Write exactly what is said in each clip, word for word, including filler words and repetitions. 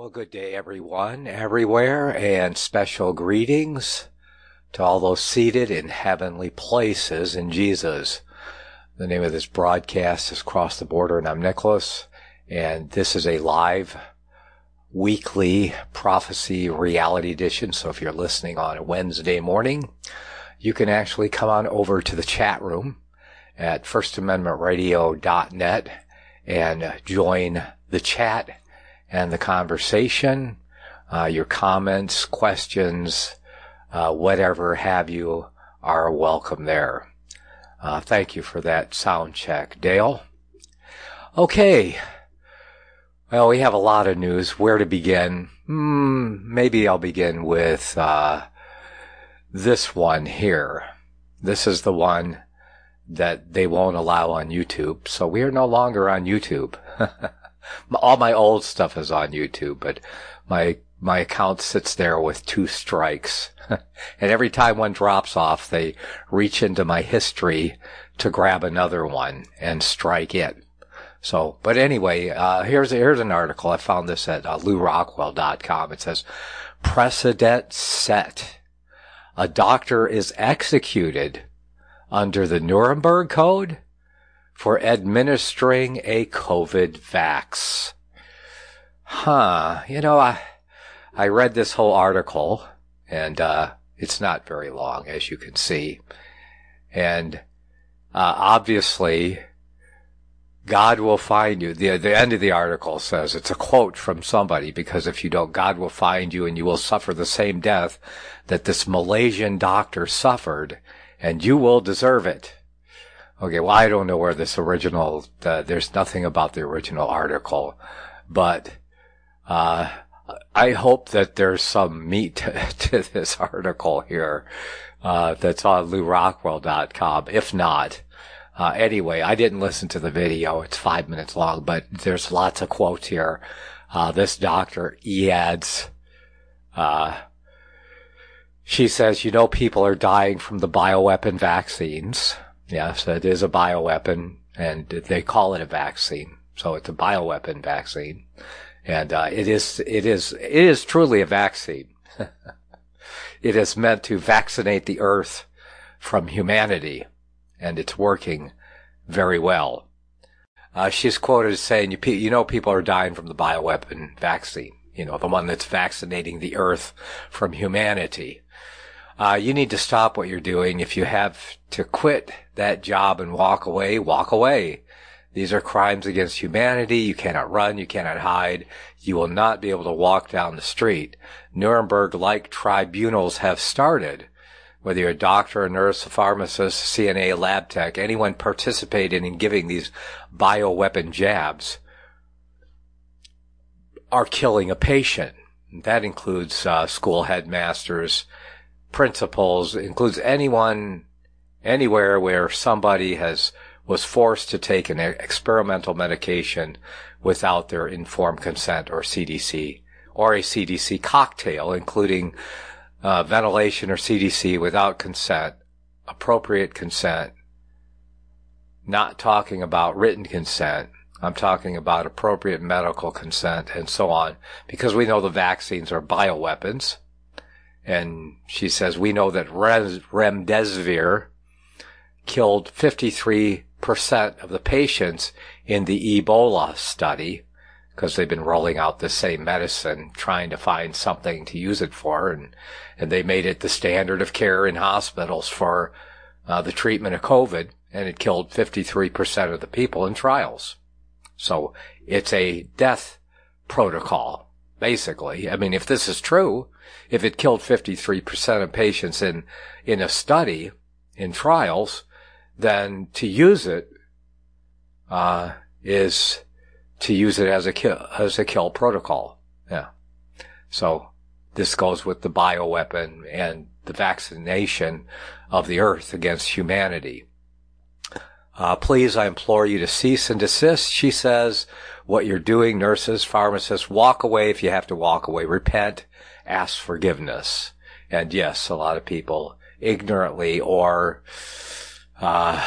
Well, good day, everyone, everywhere, and special greetings to all those seated in heavenly places in Jesus. The name of this broadcast is Cross the Border, and I'm Nicholas, and this is a live weekly prophecy reality edition. So if you're listening on a Wednesday morning, you can actually come on over to the chat room at first amendment radio dot net and join the chat and the conversation. Uh, your comments, questions, uh, whatever have you are welcome there. Uh, thank you for that sound check, Dale. Okay. Well, we have a lot of news. Where to begin? Hmm, maybe I'll begin with uh, this one here. This is the one that they won't allow on YouTube. So we are no longer on YouTube. All my old stuff is on YouTube, but my my account sits there with two strikes. And every time one drops off, they reach into my history to grab another one and strike it. So, but anyway, uh, here's, here's an article. I found this at uh, lou rockwell dot com. It says, precedent set. A doctor is executed under the Nuremberg Code for administering a COVID vax. Huh. You know, I, I read this whole article, and, uh, it's not very long, as you can see. And, uh, obviously, God will find you. The, the end of the article says, it's a quote from somebody, because if you don't, God will find you and you will suffer the same death that this Malaysian doctor suffered, and you will deserve it. Okay, well, I don't know where this original, uh, there's nothing about the original article, but, uh, I hope that there's some meat to, to this article here, uh, that's on lou rockwell dot com. If not, uh, anyway, I didn't listen to the video. It's five minutes long, but there's lots of quotes here. Uh, this doctor, Eads, uh, she says, you know, people are dying from the bioweapon vaccines. Yes, it is a bioweapon, and they call it a vaccine. So it's a bioweapon vaccine. And, uh, it is, it is, it is truly a vaccine. It is meant to vaccinate the earth from humanity, and it's working very well. Uh, she's quoted as saying, you, you know, people are dying from the bioweapon vaccine. You know, the one that's vaccinating the earth from humanity. Uh, you need to stop what you're doing. If you have to quit that job and walk away, walk away. These are crimes against humanity. You cannot run. You cannot hide. You will not be able to walk down the street. Nuremberg-like tribunals have started. Whether you're a doctor, a nurse, a pharmacist, C N A, lab tech, anyone participating in giving these bioweapon jabs are killing a patient. That includes uh, school headmasters, principals, includes anyone, anywhere where somebody has, was forced to take an experimental medication without their informed consent, or C D C, or a C D C cocktail, including, uh, ventilation or C D C without consent, appropriate consent, not talking about written consent. I'm talking about appropriate medical consent and so on, because we know the vaccines are bioweapons. And she says, we know that remdesivir killed fifty-three percent of the patients in the Ebola study, because they've been rolling out the same medicine, trying to find something to use it for. And, and they made it the standard of care in hospitals for uh, the treatment of COVID, and it killed fifty-three percent of the people in trials. So it's a death protocol, basically. I mean, if this is true, if it killed fifty-three percent of patients in, in a study, in trials, then to use it, uh, is to use it as a kill, as a kill protocol. Yeah. So this goes with the bioweapon and the vaccination of the earth against humanity. Uh, please, I implore you to cease and desist. She says, what you're doing, nurses, pharmacists, walk away if you have to walk away. Repent, ask forgiveness. And yes, a lot of people ignorantly or uh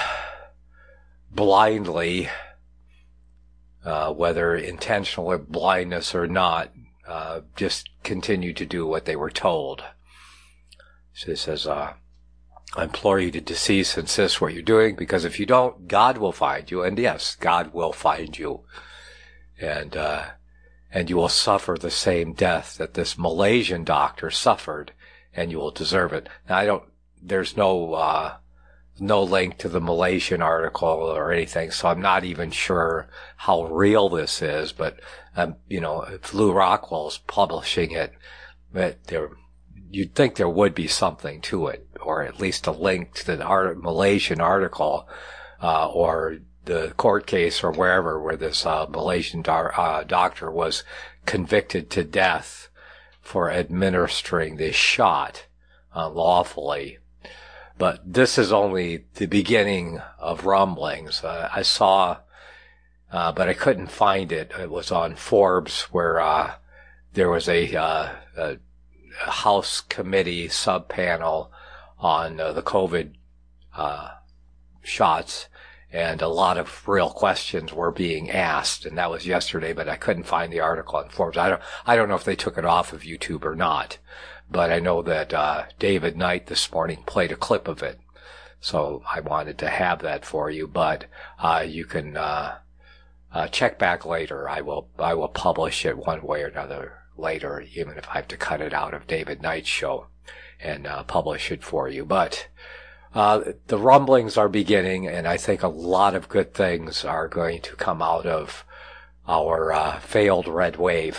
blindly, uh whether intentional blindness or not, uh, just continue to do what they were told. So he says, uh, I implore you to cease and desist what you're doing, because if you don't, God will find you. And yes, God will find you. And, uh, and you will suffer the same death that this Malaysian doctor suffered, and you will deserve it. Now, I don't, there's no, uh, no link to the Malaysian article or anything, so I'm not even sure how real this is, but, um, you know, if Lou Rockwell's publishing it, but there, you'd think there would be something to it, or at least a link to the art, Malaysian article, uh, or the court case or wherever where this, uh, Malaysian do- uh, doctor was convicted to death for administering this shot unlawfully. But this is only the beginning of rumblings. Uh, I saw, uh, but I couldn't find it. It was on Forbes where, uh, there was a, uh, a House committee sub-panel on uh, the COVID, uh, shots, and a lot of real questions were being asked, and that was yesterday, but I couldn't find the article on Forbes. I don't, I don't know if they took it off of YouTube or not. But I know that uh David Knight this morning played a clip of it. So I wanted to have that for you. But uh you can uh, uh check back later. I will I will publish it one way or another later, even if I have to cut it out of David Knight's show and uh publish it for you. But uh the rumblings are beginning, and I think a lot of good things are going to come out of our uh failed red wave.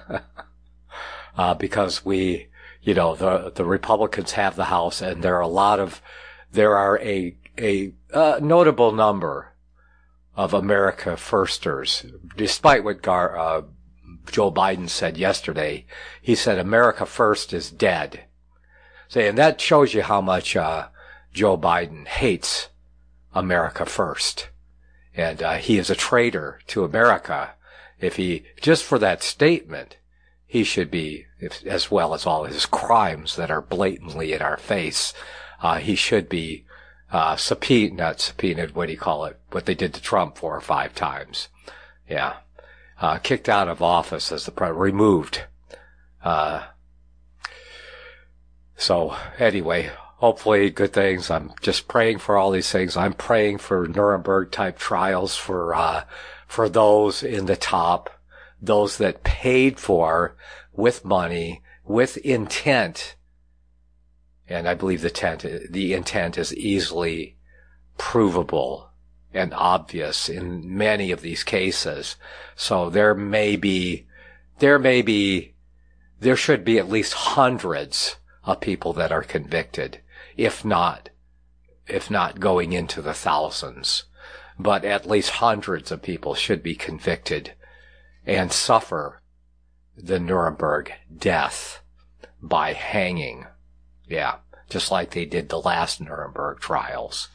uh because we You know, the, the Republicans have the House, and there are a lot of, there are a, a, uh, notable number of America firsters. Despite what Gar, uh, Joe Biden said yesterday, he said America first is dead. So, and that shows you how much, uh, Joe Biden hates America first. And, uh, he is a traitor to America. If he, just for that statement, he should be, if, as well as all his crimes that are blatantly in our face, uh, he should be, uh, subpoenaed, not subpoenaed, what do you call it, what they did to Trump four or five times. Yeah. Uh, kicked out of office as the president, removed. Uh, so anyway, hopefully good things. I'm just praying for all these things. I'm praying for Nuremberg type trials for, uh, for those in the top, those that paid for with money, with intent. And I believe the intent, the intent is easily provable and obvious in many of these cases. So there may be, there may be, there should be at least hundreds of people that are convicted, if not, if not going into the thousands. But at least hundreds of people should be convicted and suffer the Nuremberg death by hanging. Yeah, just like they did the last Nuremberg trials.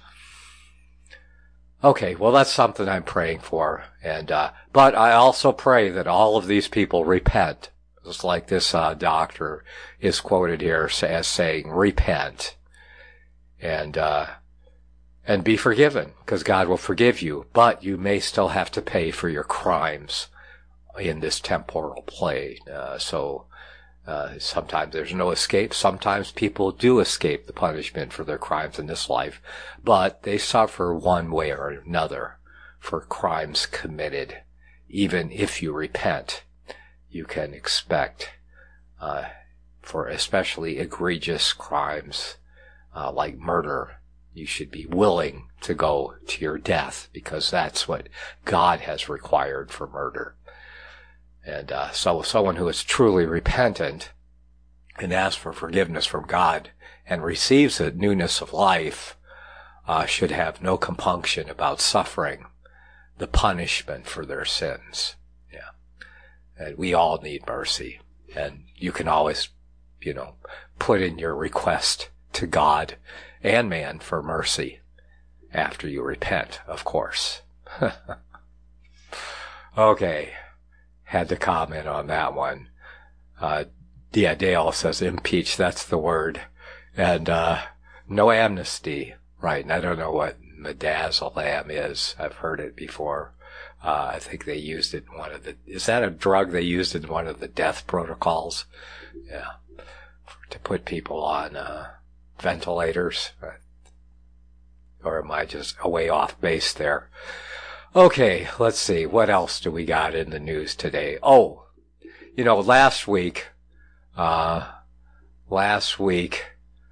Okay, well, that's something I'm praying for. And, uh, but I also pray that all of these people repent. Just like this, uh, doctor is quoted here as saying, repent. And, uh, and be forgiven, because God will forgive you, but you may still have to pay for your crimes in this temporal plane. Uh, so, uh, sometimes there's no escape. Sometimes people do escape the punishment for their crimes in this life, but they suffer one way or another for crimes committed. Even if you repent, you can expect, uh, for especially egregious crimes, uh, like murder, you should be willing to go to your death, because that's what God has required for murder. And uh, so someone who is truly repentant and asks for forgiveness from God and receives a newness of life uh, should have no compunction about suffering the punishment for their sins. Yeah. And we all need mercy. And you can always, you know, put in your request to God and man for mercy after you repent, of course. Okay. Had to comment on that one. Uh, yeah, Dale says impeach, that's the word. And, uh, no amnesty, right? And I don't know what midazolam is. I've heard it before. Uh, I think they used it in one of the, is that a drug they used in one of the death protocols? Yeah. To put people on, uh, ventilators. Or am I just way off base there? Okay, let's see. What else do we got in the news today? Oh, you know, last week, uh, last week,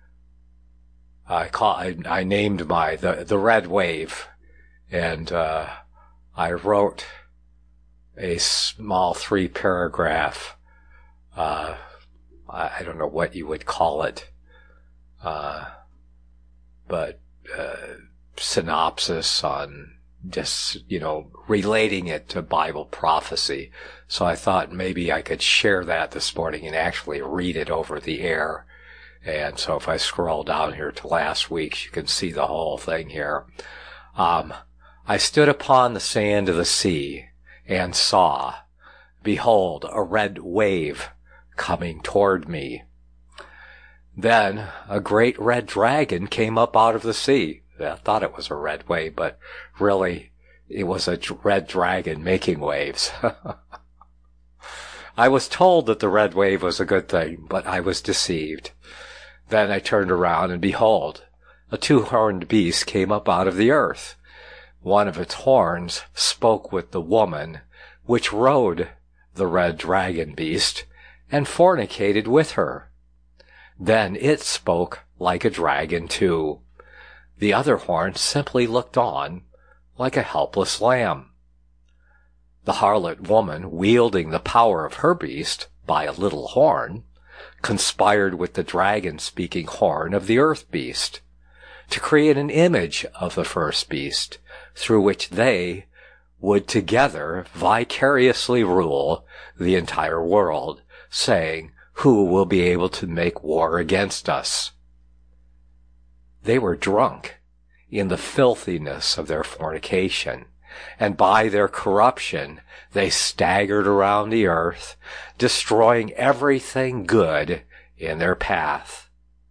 I call, I, I named my, the, the red wave, and, uh, I wrote a small three paragraph, uh, I, I don't know what you would call it, uh, but, uh, synopsis on just, you know, relating it to Bible prophecy. So I thought maybe I could share that this morning and actually read it over the air. And so if I scroll down here to last week's, you can see the whole thing here. Um, I stood upon the sand of the sea and saw, behold, a red wave coming toward me. Then a great red dragon came up out of the sea. I thought it was a red wave, but really it was a red dragon making waves. I was told that the red wave was a good thing, but I was deceived. Then I turned around, and behold, a two-horned beast came up out of the earth. One of its horns spoke with the woman, which rode the red dragon beast, and fornicated with her. Then it spoke like a dragon too. The other horn simply looked on, like a helpless lamb. The harlot woman, wielding the power of her beast by a little horn, conspired with the dragon-speaking horn of the earth beast to create an image of the first beast, through which they would together vicariously rule the entire world, saying, "Who will be able to make war against us?" They were drunk in the filthiness of their fornication, and by their corruption they staggered around the earth, destroying everything good in their path.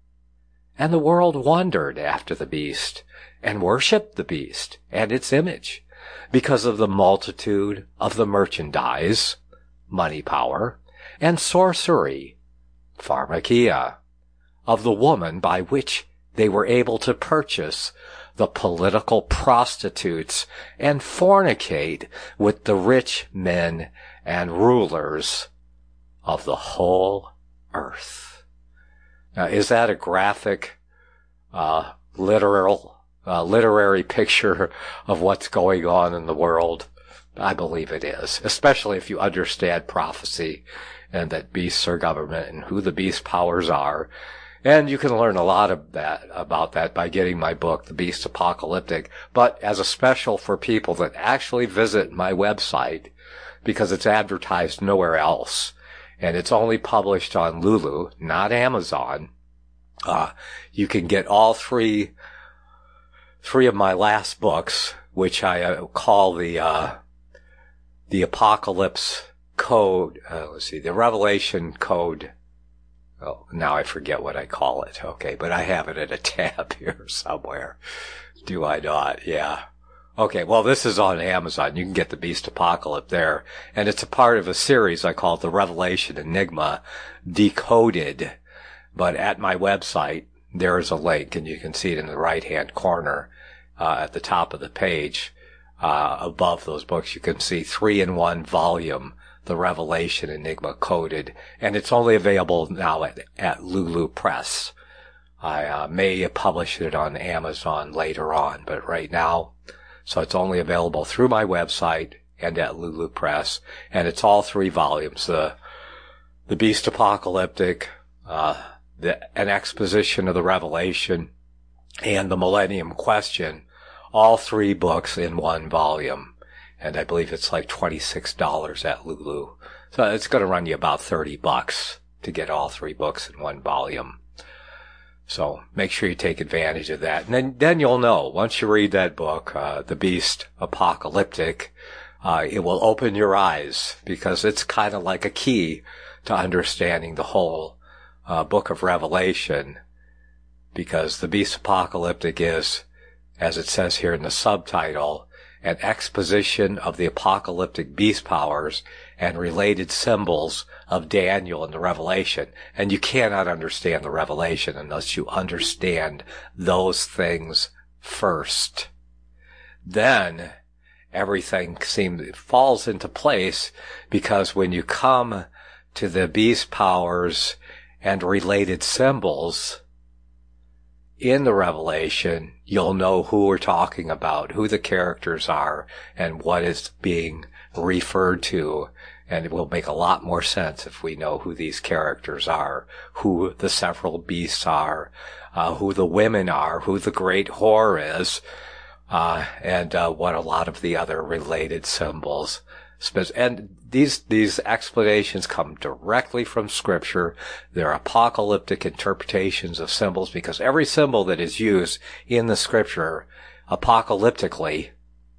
And the world wondered after the beast, and worshipped the beast and its image, because of the multitude of the merchandise, money power, and sorcery, pharmakia, of the woman by which they were able to purchase the political prostitutes and fornicate with the rich men and rulers of the whole earth. Now, is that a graphic, uh, literal, uh, literary picture of what's going on in the world? I believe it is, especially if you understand prophecy and that beasts are government and who the beast powers are. And you can learn a lot of that, about that by getting my book, The Beast Apocalyptic. But as a special for people that actually visit my website, because it's advertised nowhere else, and it's only published on Lulu, not Amazon, uh, you can get all three, three of my last books, which I uh, call the, uh, the Apocalypse Code, uh, let's see, the Revelation Code. Oh, now I forget what I call it. Okay, but I have it at a tab here somewhere. Do I not? Yeah. Okay, well, this is on Amazon. You can get the Beast Apocalypse there. And it's a part of a series I call the Revelation Enigma Decoded. But at my website, there is a link, and you can see it in the right-hand corner uh, at the top of the page. Uh, above those books, you can see three-in-one volume, The Revelation Enigma Coded, and it's only available now at, at Lulu Press. I uh, may publish it on Amazon later on, but right now, so it's only available through my website and at Lulu Press, and it's all three volumes: the the Beast Apocalyptic, uh, the an exposition of the Revelation, and the Millennium Question. All three books in one volume. And I believe it's like twenty-six dollars at Lulu. So it's going to run you about thirty bucks to get all three books in one volume. So make sure you take advantage of that. And then, then you'll know, once you read that book, uh, The Beast Apocalyptic, uh, it will open your eyes, because it's kind of like a key to understanding the whole, uh, book of Revelation. Because the Beast Apocalyptic is, as it says here in the subtitle, an exposition of the apocalyptic beast powers and related symbols of Daniel in the Revelation. And you cannot understand the Revelation unless you understand those things first. Then everything seems falls into place, because when you come to the beast powers and related symbols in the Revelation, you'll know who we're talking about, who the characters are, and what is being referred to. And it will make a lot more sense if we know who these characters are, who the several beasts are, uh, who the women are, who the great whore is, uh, and uh, what a lot of the other related symbols. And these these explanations come directly from Scripture. They're apocalyptic interpretations of symbols, because every symbol that is used in the Scripture apocalyptically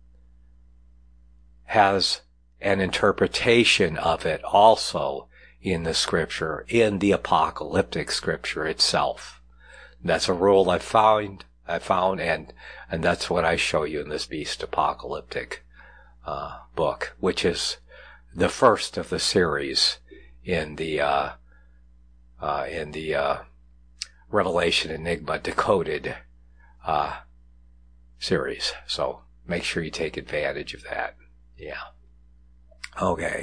has an interpretation of it also in the Scripture, in the apocalyptic Scripture itself. That's a rule I found, I found, and and that's what I show you in this Beast Apocalyptic Uh, book, which is the first of the series in the uh, uh, in the uh, Revelation Enigma Decoded uh, series. So make sure you take advantage of that. Yeah. Okay.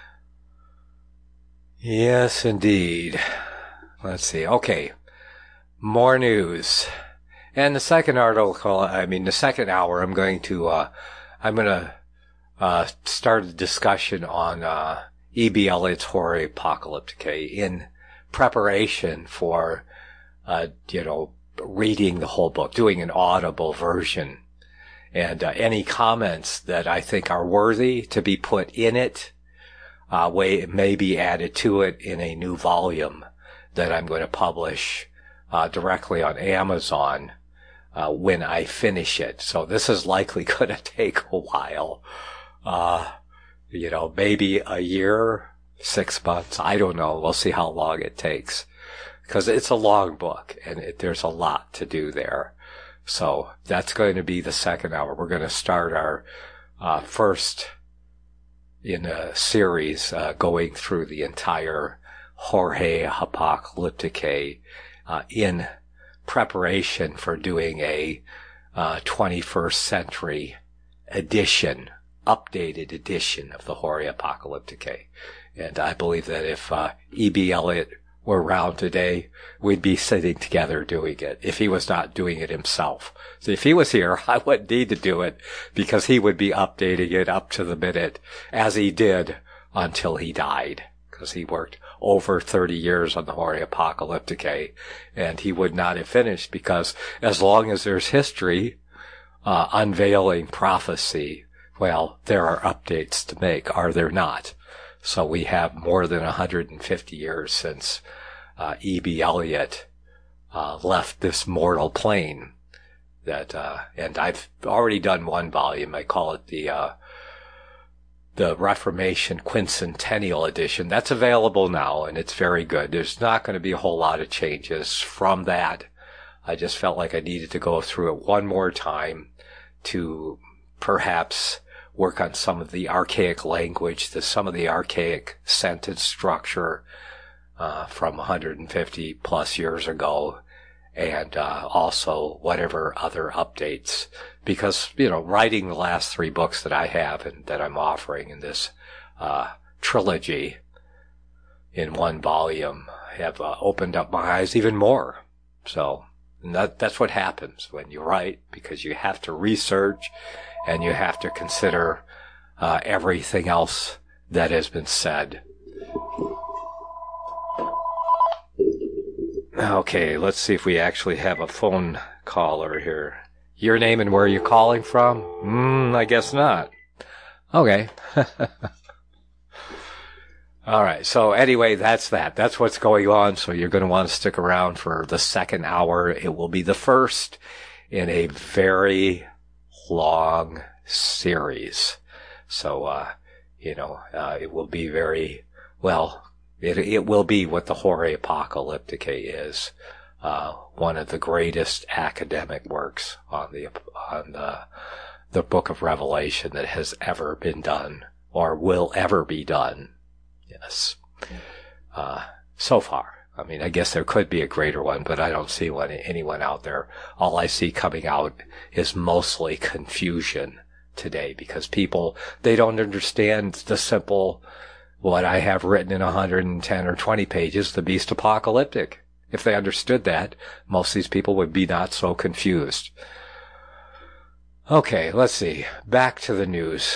Yes, indeed. Let's see. Okay. More news. And the second article, I mean, the second hour, I'm going to, uh, I'm going to Uh, started a discussion on uh, E B. Elliott's Horae Apocalypticae in preparation for, uh, you know, reading the whole book, doing an audible version. And uh, any comments that I think are worthy to be put in it, uh, way, may be added to it in a new volume that I'm going to publish uh, directly on Amazon uh, when I finish it. So this is likely going to take a while. Uh, you know, maybe a year, six months. I don't know. We'll see how long it takes, because it's a long book and it, there's a lot to do there. So that's going to be the second hour. We're going to start our, uh, first in a series, uh, going through the entire Horae Apocalypticae, uh, in preparation for doing a, uh, twenty-first century edition, updated edition of the Horae Apocalypticae. And I believe that if uh, E B. Elliott were around today, we'd be sitting together doing it, if he was not doing it himself. So if he was here, I wouldn't need to do it, because he would be updating it up to the minute, as he did until he died, because he worked over thirty years on the Horae Apocalypticae, and he would not have finished, because as long as there's history, uh, unveiling prophecy, well, there are updates to make, are there not? So we have more than one hundred fifty years since uh, E B. Elliott uh, left this mortal plane. That uh, and I've already done one volume. I call it the uh, the Reformation Quincentennial Edition. That's available now, and it's very good. There's not going to be a whole lot of changes from that. I just felt like I needed to go through it one more time to perhaps work on some of the archaic language, the, some of the archaic sentence structure uh, from one hundred fifty plus years ago, and uh, also whatever other updates. Because, you know, writing the last three books that I have and that I'm offering in this uh, trilogy in one volume have uh, opened up my eyes even more. So and that that's what happens when you write, because you have to research and you have to consider uh, everything else that has been said. Okay, let's see if we actually have a phone caller here. Your name and where you're calling from? Hmm, I guess not. Okay. All right, so anyway, that's that. That's what's going on, so you're going to want to stick around for the second hour. It will be the first in a very long series. So, uh, you know, uh, it will be very, well, it, it will be what the Horae Apocalypticae is. Uh, one of the greatest academic works on the, on the, the book of Revelation that has ever been done or will ever be done. Yes. Uh, so far. I mean, I guess there could be a greater one, but I don't see one, anyone out there. All I see coming out is mostly confusion today because people, they don't understand the simple, what I have written in one hundred ten or twenty pages, the beast apocalyptic. If they understood that, most of these people would be not so confused. Okay, let's see. Back to the news.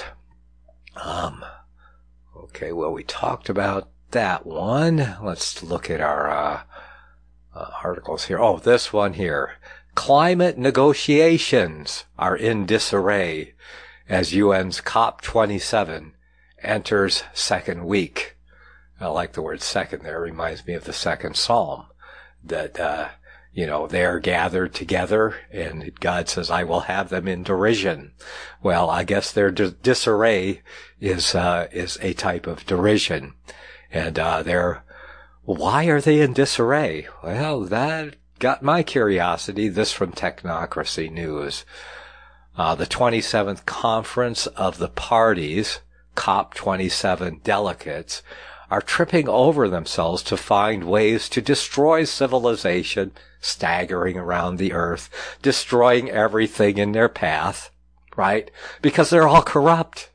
Um, okay, well, we talked about that one. Let's look at our uh, uh, articles here. Oh, this one here. Climate negotiations are in disarray as U N's COP twenty-seven enters second week. I like the word second there. It reminds me of the second psalm that, uh, you know, they're gathered together and God says, I will have them in derision. Well, I guess their dis- disarray is, uh, is a type of derision. And, uh, they're, why are they in disarray? Well, that got my curiosity. This from Technocracy News. Uh, the twenty-seventh Conference of the Parties, COP twenty-seven delegates, are tripping over themselves to find ways to destroy civilization, staggering around the earth, destroying everything in their path, right? Because they're all corrupt.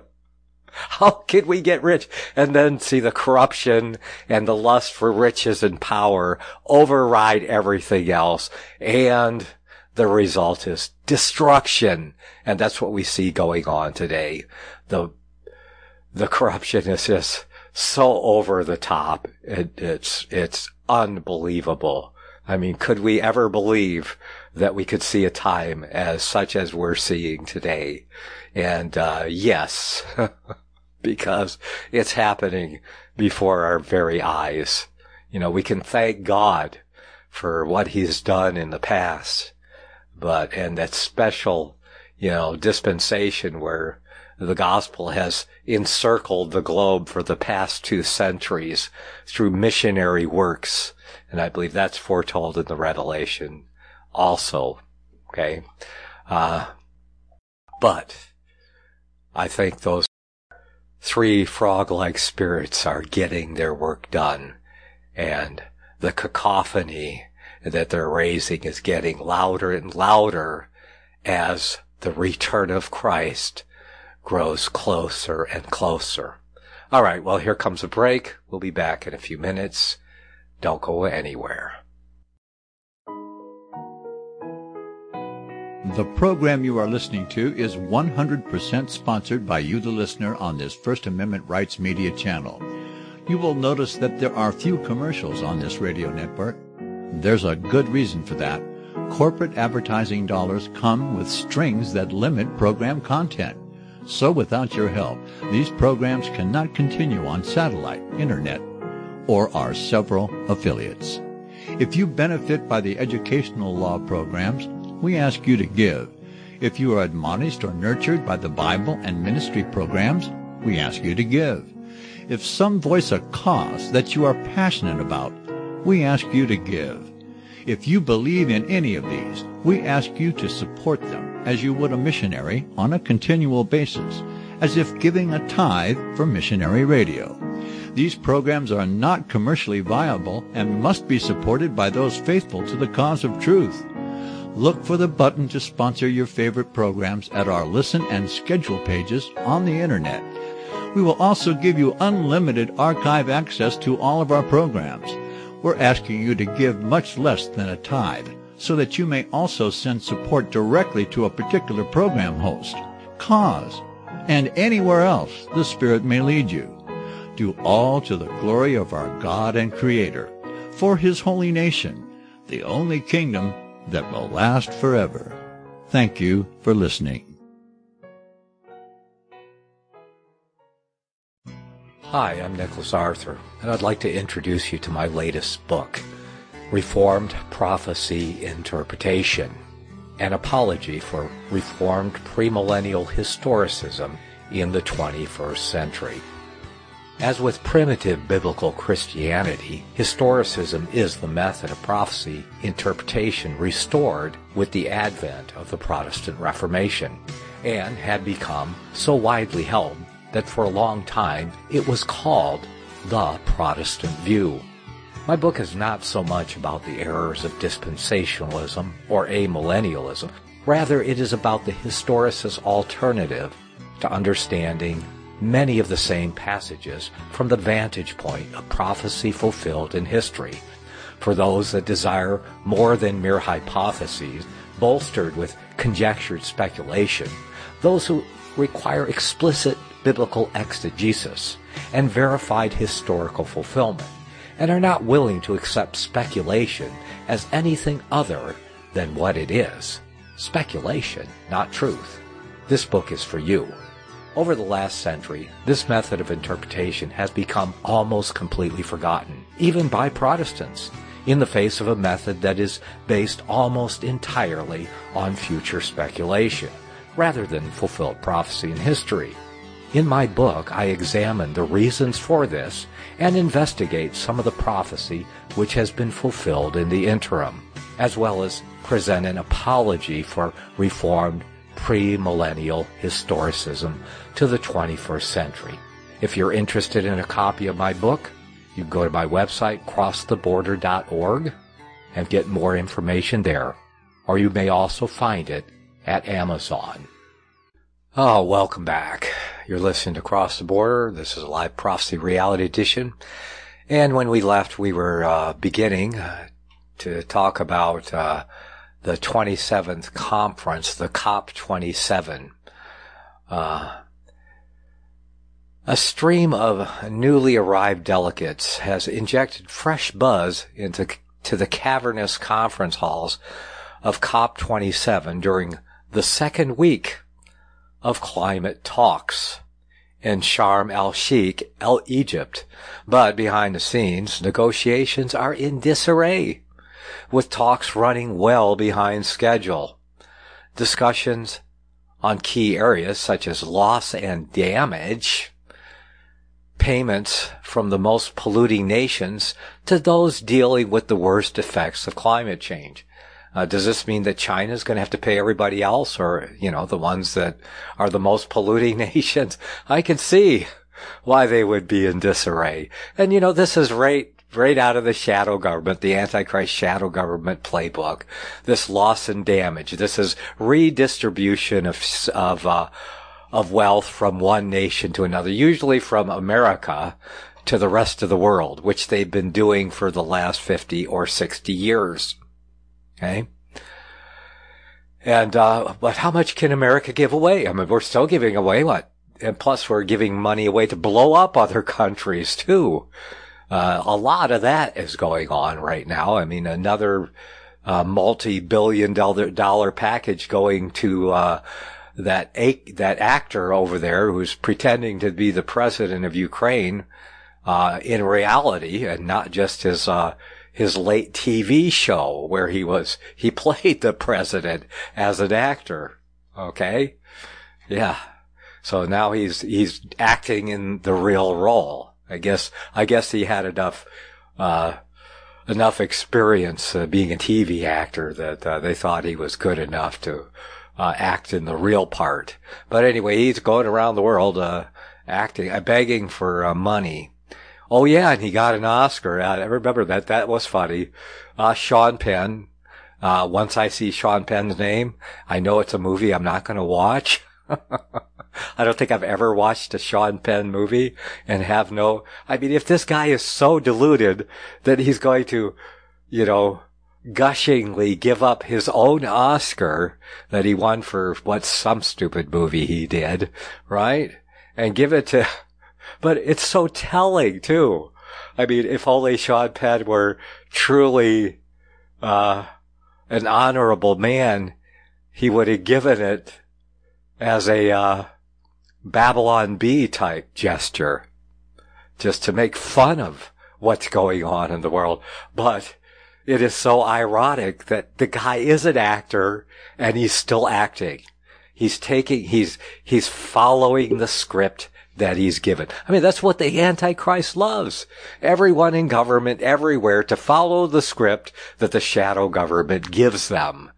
How can we get rich? And then see the corruption and the lust for riches and power override everything else. And the result is destruction. And that's what we see going on today. The, the corruption is just so over the top. It, it's, it's unbelievable. I mean, could we ever believe that we could see a time as such as we're seeing today? And, uh, yes, because it's happening before our very eyes. You know, we can thank God for what he's done in the past, but, and that special, you know, dispensation where the gospel has encircled the globe for the past two centuries through missionary works. And I believe that's foretold in the Revelation also. Okay. Uh, but I think those three frog-like spirits are getting their work done, and the cacophony that they're raising is getting louder and louder as the return of Christ grows closer and closer. All right, well, here comes a break. We'll be back in a few minutes. Don't go anywhere. The program you are listening to is one hundred percent sponsored by you, the listener, on this First Amendment Rights Media channel. You will notice that there are few commercials on this radio network. There's a good reason for that. Corporate advertising dollars come with strings that limit program content. So without your help, these programs cannot continue on satellite, internet, or our several affiliates. If you benefit by the educational law programs, we ask you to give. If you are admonished or nurtured by the Bible and ministry programs, we ask you to give. If some voice a cause that you are passionate about, we ask you to give. If you believe in any of these, we ask you to support them as you would a missionary on a continual basis, as if giving a tithe for missionary radio. These programs are not commercially viable and must be supported by those faithful to the cause of truth. Look for the button to sponsor your favorite programs at our listen and schedule pages on the internet. We will also give you unlimited archive access to all of our programs. We're asking you to give much less than a tithe, so that you may also send support directly to a particular program host, cause, and anywhere else the Spirit may lead you. Do all to the glory of our God and Creator, for His holy nation, the only kingdom that will last forever. Thank you for listening. Hi, I'm Nicholas Arthur, and I'd like to introduce you to my latest book, Reformed Prophecy Interpretation, an apology for Reformed premillennial historicism in the twenty-first century. As with primitive biblical Christianity, historicism is the method of prophecy interpretation restored with the advent of the Protestant Reformation. and had become so widely held that for a long time it was called the Protestant view. My book is not so much about the errors of dispensationalism or amillennialism. Rather, it is about the historicist alternative to understanding many of the same passages from the vantage point of prophecy fulfilled in history. For those that desire more than mere hypotheses, bolstered with conjectured speculation, those who require explicit biblical exegesis and verified historical fulfillment, and are not willing to accept speculation as anything other than what it is. Speculation, not truth. This book is for you. Over the last century, this method of interpretation has become almost completely forgotten, even by Protestants, in the face of a method that is based almost entirely on future speculation, rather than fulfilled prophecy in history. In my book, I examine the reasons for this and investigate some of the prophecy which has been fulfilled in the interim, as well as present an apology for Reformed premillennial historicism to the twenty-first century. If you're interested in a copy of my book, you can go to my website, cross the border dot org, and get more information there. Or you may also find it at Amazon. Oh, welcome back. You're listening to Cross the Border. This is a live prophecy reality edition. And when we left, we were uh, beginning uh, to talk about uh, the twenty-seventh conference, the COP twenty-seven. Uh, a stream of newly arrived delegates has injected fresh buzz into to the cavernous conference halls of COP twenty-seven during the second week of climate talks in Sharm el-Sheikh, El Egypt. But behind the scenes, negotiations are in disarray, with talks running well behind schedule. Discussions on key areas such as loss and damage, payments from the most polluting nations to those dealing with the worst effects of climate change. Uh, does this mean that China's going to have to pay everybody else, or, you know, the ones that are the most polluting nations? I can see why they would be in disarray. And, you know, this is right, right out of the shadow government, the Antichrist shadow government playbook. This loss and damage. This is redistribution of, of, uh, of wealth from one nation to another, usually from America to the rest of the world, which they've been doing for the last fifty or sixty years. Okay. And, uh, but how much can America give away? I mean, we're still giving away what? And plus we're giving money away to blow up other countries too. Uh, a lot of that is going on right now. I mean, another, uh, multi-billion dollar, dollar package going to, uh, that, a- that actor over there who's pretending to be the president of Ukraine, uh, in reality, and not just his, uh, his late T V show where he was, he played the president as an actor. Okay. Yeah. So now he's, he's acting in the real role. I guess, I guess he had enough, uh, enough experience uh, being a T V actor that, uh, they thought he was good enough to, uh, act in the real part. But anyway, he's going around the world, uh, acting, uh, begging for uh, money. Oh yeah, and he got an Oscar. I remember that. That was funny. Uh, Sean Penn. Uh, once I see Sean Penn's name, I know it's a movie I'm not going to watch. I don't think I've ever watched a Sean Penn movie and have no, I mean, if this guy is so deluded that he's going to, you know, gushingly give up his own Oscar that he won for what, some stupid movie he did, right? And give it to, but it's so telling, too. I mean, if only Sean Penn were truly uh an honorable man, he would have given it as a uh Babylon Bee type gesture, just to make fun of what's going on in the world. But it is so ironic that the guy is an actor and he's still acting. He's taking, he's, he's following the script that he's given. I mean, that's what the Antichrist loves. Everyone in government, everywhere, to follow the script that the shadow government gives them.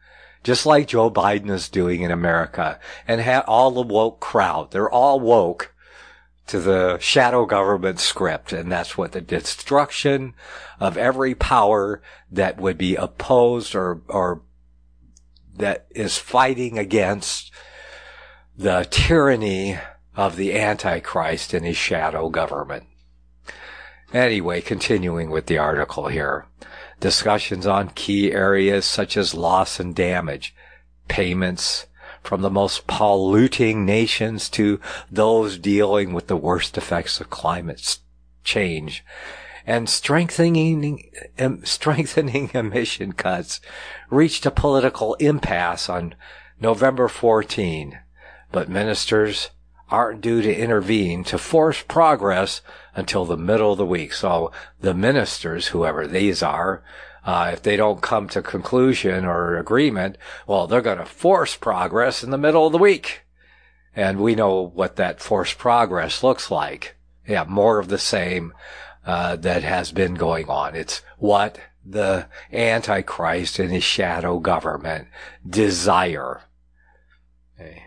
just like Joe Biden is doing in America, and ha- all the woke crowd. They're all woke to the shadow government script, and that's what the destruction of every power that would be opposed or, or that is fighting against the tyranny of the Antichrist and his shadow government. Anyway, continuing with the article here. Discussions on key areas such as loss and damage, payments from the most polluting nations to those dealing with the worst effects of climate change, and strengthening, um, strengthening emission cuts reached a political impasse on November fourteenth, but ministers aren't due to intervene to force progress until the middle of the week. So the ministers, whoever these are, uh, if they don't come to conclusion or agreement, well, they're going to force progress in the middle of the week. And we know what that forced progress looks like. Yeah, more of the same uh, that has been going on. It's what the Antichrist and his shadow government desire. Okay.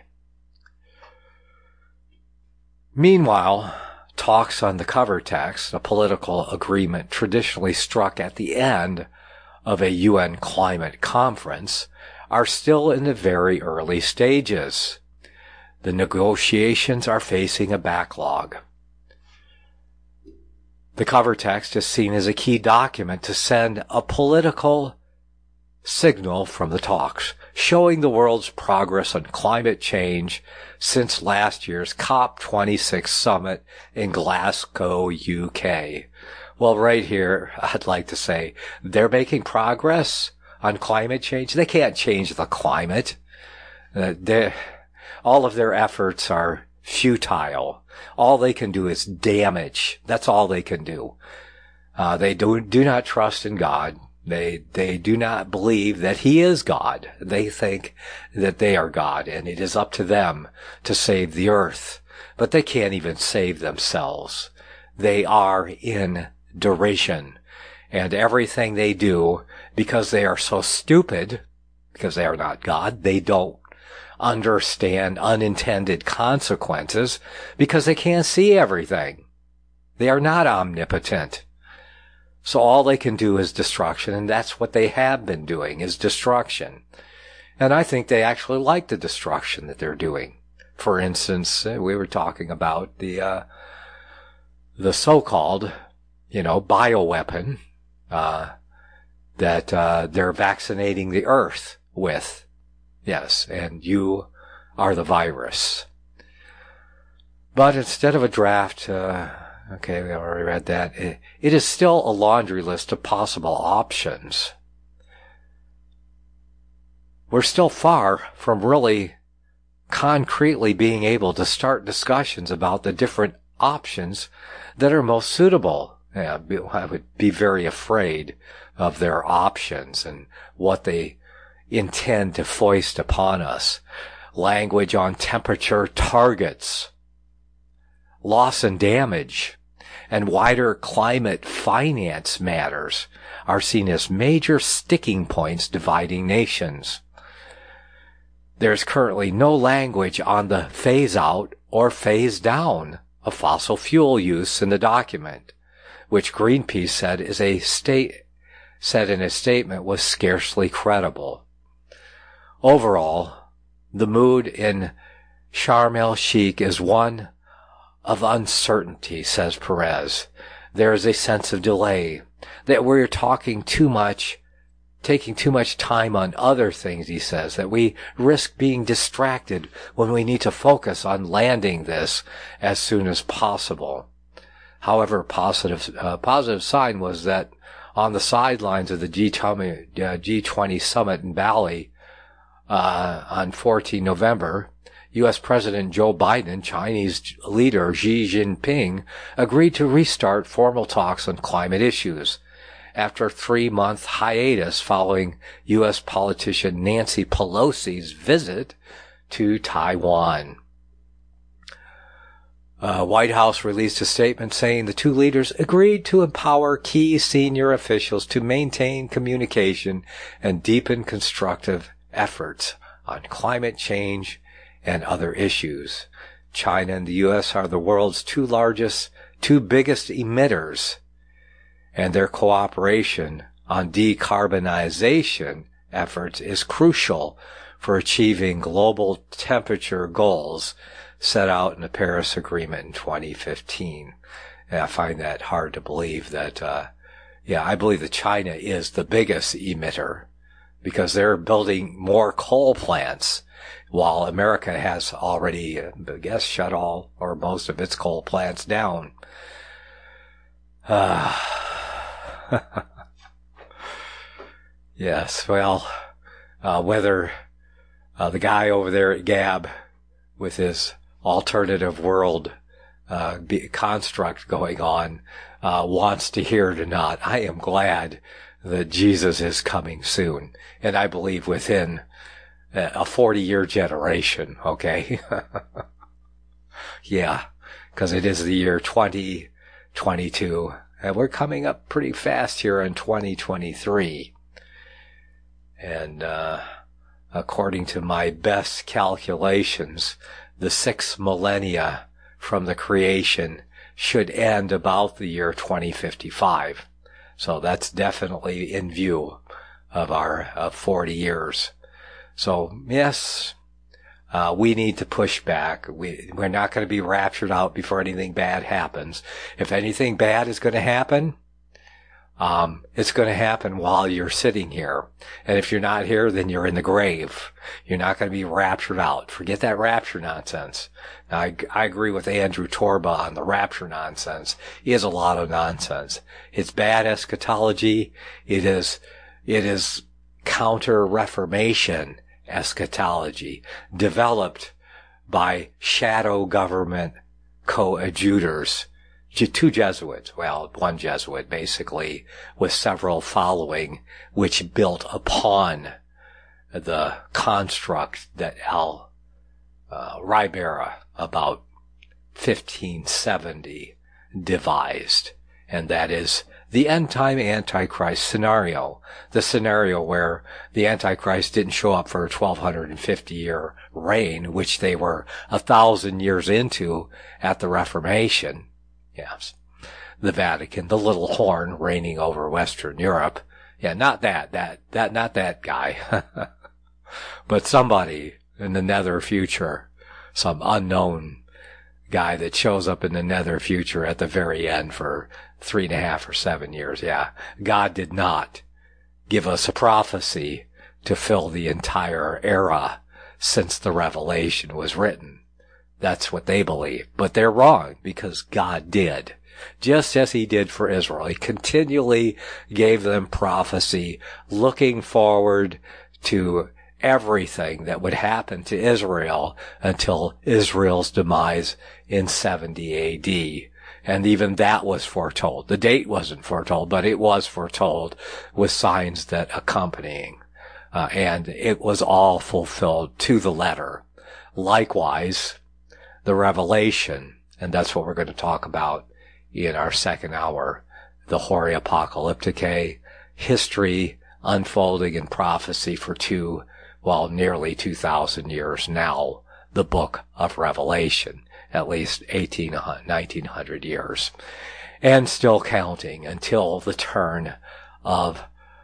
Meanwhile, talks on the cover text, a political agreement traditionally struck at the end of a U N climate conference, are still in the very early stages. The negotiations are facing a backlog. The cover text is seen as a key document to send a political signal from the talks, showing the world's progress on climate change since last year's COP twenty-six summit in Glasgow, U K. Well, right here, I'd like to say they're making progress on climate change. They can't change the climate. Uh, all of their efforts are futile. All they can do is damage. That's all they can do. Uh, they do, do not trust in God. They, they do not believe that he is God. They think that they are God, and it is up to them to save the earth. But they can't even save themselves. They are in derision. And everything they do, because they are so stupid, because they are not God, they don't understand unintended consequences, because they can't see everything. They are not omnipotent. So all they can do is destruction, and that's what they have been doing, is destruction. And I think they actually like the destruction that they're doing. For instance, we were talking about the uh, the so-called, you know, bioweapon uh, that uh, they're vaccinating the earth with. Yes, and you are the virus. But instead of a draft... Uh, Okay, we already read that. It, it is still a laundry list of possible options. We're still far from really concretely being able to start discussions about the different options that are most suitable. Yeah, I would be very afraid of their options and what they intend to foist upon us. Language on temperature targets, loss and damage, and wider climate finance matters are seen as major sticking points dividing nations. There is currently no language on the phase out or phase down of fossil fuel use in the document, which Greenpeace said is a state said in a statement was scarcely credible. Overall, the mood in Sharm el-Sheikh is one of uncertainty, says Perez. There is a sense of delay, that we're talking too much, taking too much time on other things, he says, that we risk being distracted when we need to focus on landing this as soon as possible. However, positive, uh, positive sign was that on the sidelines of the G twenty summit in Bali uh, on the fourteenth of November, U S President Joe Biden and Chinese leader Xi Jinping agreed to restart formal talks on climate issues after a three-month hiatus following U S politician Nancy Pelosi's visit to Taiwan. Uh, White House released a statement saying the two leaders agreed to empower key senior officials to maintain communication and deepen constructive efforts on climate change and other issues. China and the U S are the world's two largest, two biggest emitters, and their cooperation on decarbonization efforts is crucial for achieving global temperature goals set out in the Paris Agreement in twenty fifteen. And I find that hard to believe that, uh, yeah, I believe that China is the biggest emitter because they're building more coal plants while America has already, I guess, shut all or most of its coal plants down. Uh, yes, well, uh, whether uh, the guy over there at Gab with his alternative world uh, be, construct going on uh, wants to hear it or not, I am glad that Jesus is coming soon. And I believe within a forty-year generation, okay? Yeah, because it is the year twenty twenty-two, and we're coming up pretty fast here in twenty twenty-three. And uh according to my best calculations, the six millennia from the creation should end about the year twenty fifty-five. So that's definitely in view of our uh, forty years. So, yes, uh, we need to push back. We, we're not going to be raptured out before anything bad happens. If anything bad is going to happen, um, it's going to happen while you're sitting here. And if you're not here, then you're in the grave. You're not going to be raptured out. Forget that rapture nonsense. Now, I, I agree with Andrew Torba on the rapture nonsense. He has a lot of nonsense. It's bad eschatology. It is, it is counter-reformation eschatology developed by shadow government coadjutors, two Jesuits, well, one Jesuit basically, with several following, which built upon the construct that Al uh, Ribera about fifteen seventy devised, and that is the end-time Antichrist scenario, the scenario where the Antichrist didn't show up for a twelve fifty year reign, which they were a thousand years into at the Reformation. Yes, the Vatican, the little horn reigning over Western Europe. Yeah, not that, that, that, not that guy, but somebody in the nether future, some unknown guy that shows up in the nether future at the very end for three and a half or seven years. Yeah. God did not give us a prophecy to fill the entire era since the Revelation was written. That's what they believe. But they're wrong because God did. Just as he did for Israel. He continually gave them prophecy looking forward to everything that would happen to Israel until Israel's demise in seventy A D. And even that was foretold. The date wasn't foretold, but it was foretold with signs that accompanying. Uh, and it was all fulfilled to the letter. Likewise, the Revelation, and that's what we're going to talk about in our second hour, the Hori Apocalypticae, history unfolding in prophecy for two, well, nearly two thousand years now, the book of Revelation. At least eighteen, nineteen hundred years, and still counting until the turn of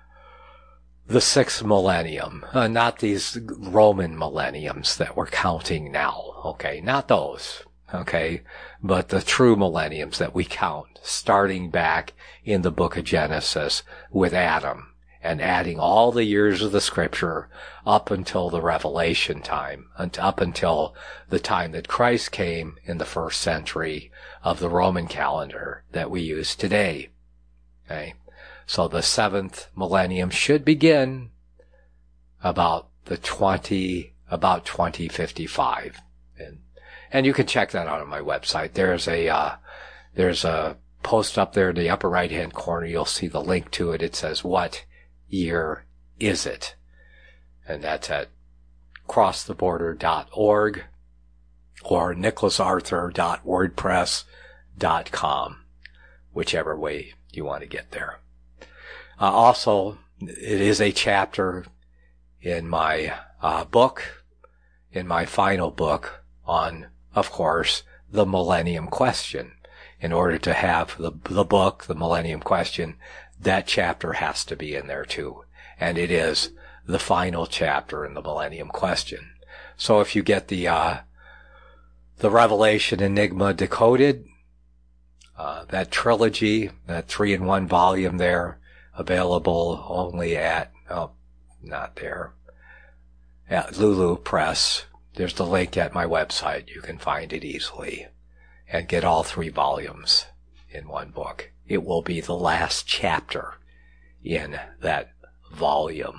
the sixth millennium. Uh, not these Roman millenniums that we're counting now, okay? Not those, okay? But the true millenniums that we count, starting back in the book of Genesis with Adam, and adding all the years of the scripture up until the Revelation time, and up until the time that Christ came in the first century of the Roman calendar that we use today. Okay? So the seventh millennium should begin about the twenty, about twenty fifty-five. And, and you can check that out on my website. There's a, uh, there's a post up there in the upper right hand corner. You'll see the link to it. It says, what year is it? And that's at cross the border dot org or nicholas arthur dot wordpress dot com, whichever way you want to get there. Uh, also, it is a chapter in my uh, book, in my final book on, of course, the Millennium Question. In order to have the, the book, the Millennium Question, that chapter has to be in there too. And it is the final chapter in the Millennium Question. So if you get the, uh, the Revelation Enigma Decoded, uh, that trilogy, that three in one volume there, available only at, oh, not there, at Lulu Press. There's the link at my website. You can find it easily and get all three volumes in one book. It will be the last chapter in that volume.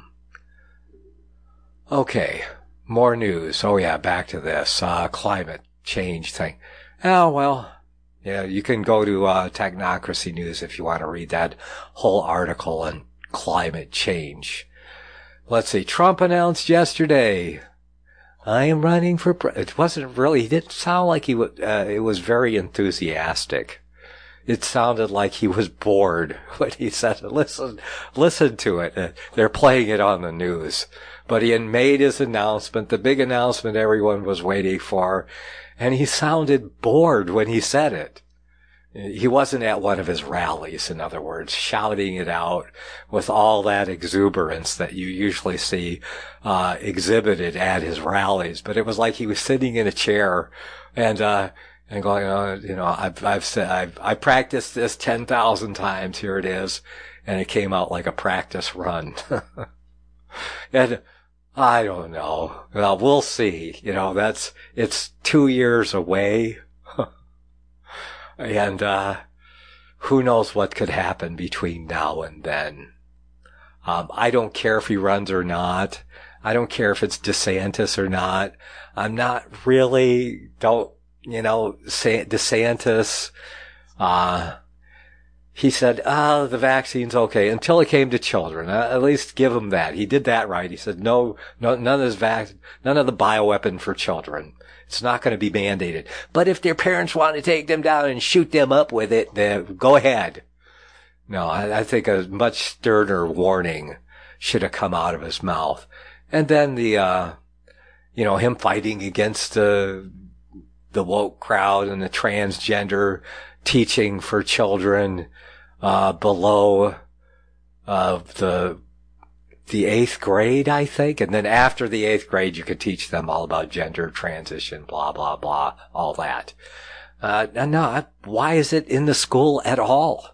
Okay, more news. Oh yeah, back to this uh, climate change thing. Oh, well, yeah, you can go to uh, Technocracy News if you want to read that whole article on climate change. Let's see, Trump announced yesterday, I am running for pre-. It wasn't really, he didn't sound like he was, uh, it was very enthusiastic. It sounded like he was bored when he said, listen, listen to it. Uh, they're playing it on the news. But he had made his announcement, the big announcement everyone was waiting for, and he sounded bored when he said it. He wasn't at one of his rallies, in other words, shouting it out with all that exuberance that you usually see uh exhibited at his rallies. But it was like he was sitting in a chair and uh and going, oh, you know, I've I've said I've I practiced this ten thousand times. Here it is, and it came out like a practice run. And I don't know. Well, we'll see. You know, that's it's two years away. And, uh, who knows what could happen between now and then. Um, I don't care if he runs or not. I don't care if it's DeSantis or not. I'm not really, don't, you know, say DeSantis, uh, he said, ah, oh, the vaccine's okay until it came to children. Uh, at least give him that. He did that right. He said, no, no, none of this vac, none of the bioweapon for children. It's not going to be mandated. But if their parents want to take them down and shoot them up with it, then go ahead. No, I, I think a much sterner warning should have come out of his mouth. And then the, uh, you know, him fighting against the, the woke crowd and the transgender teaching for children, uh, below, uh, the, the eighth grade, I think. And then after the eighth grade, you could teach them all about gender transition, blah, blah, blah, all that. Uh, no, why is it in the school at all?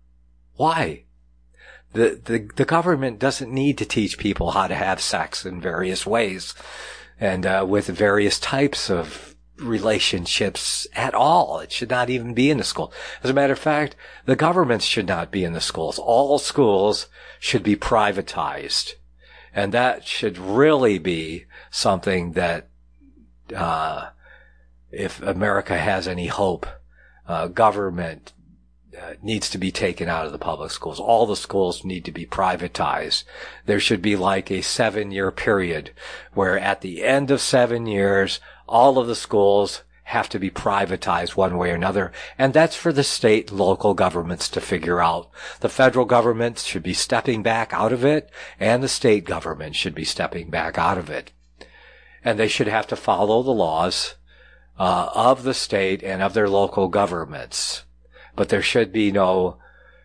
Why? The, the, the government doesn't need to teach people how to have sex in various ways and, uh, with various types of relationships at all. It should not even be in the school. As a matter of fact, the governments should not be in the schools. All schools should be privatized. And that should really be something that, uh, if America has any hope, uh, government uh, needs to be taken out of the public schools. All the schools need to be privatized. There should be like a seven year period where at the end of seven years, all of the schools have to be privatized one way or another. And that's for the state and local governments to figure out. The federal government should be stepping back out of it, and the state government should be stepping back out of it. And they should have to follow the laws uh, of the state and of their local governments. But there should be no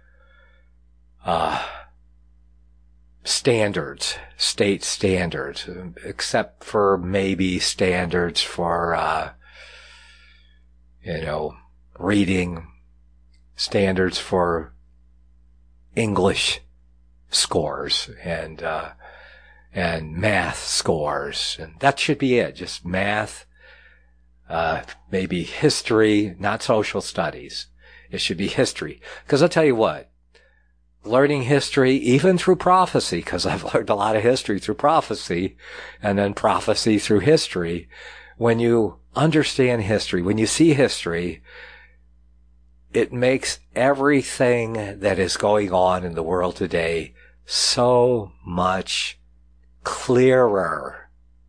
uh standards, state standards, except for maybe standards for, uh, you know, reading, standards for English scores and, uh, and math scores. And that should be it. Just math, uh, maybe history, not social studies. It should be history. Because I'll tell you what, learning history, even through prophecy, because I've learned a lot of history through prophecy, and then prophecy through history. When you understand history, when you see history, it makes everything that is going on in the world today so much clearer.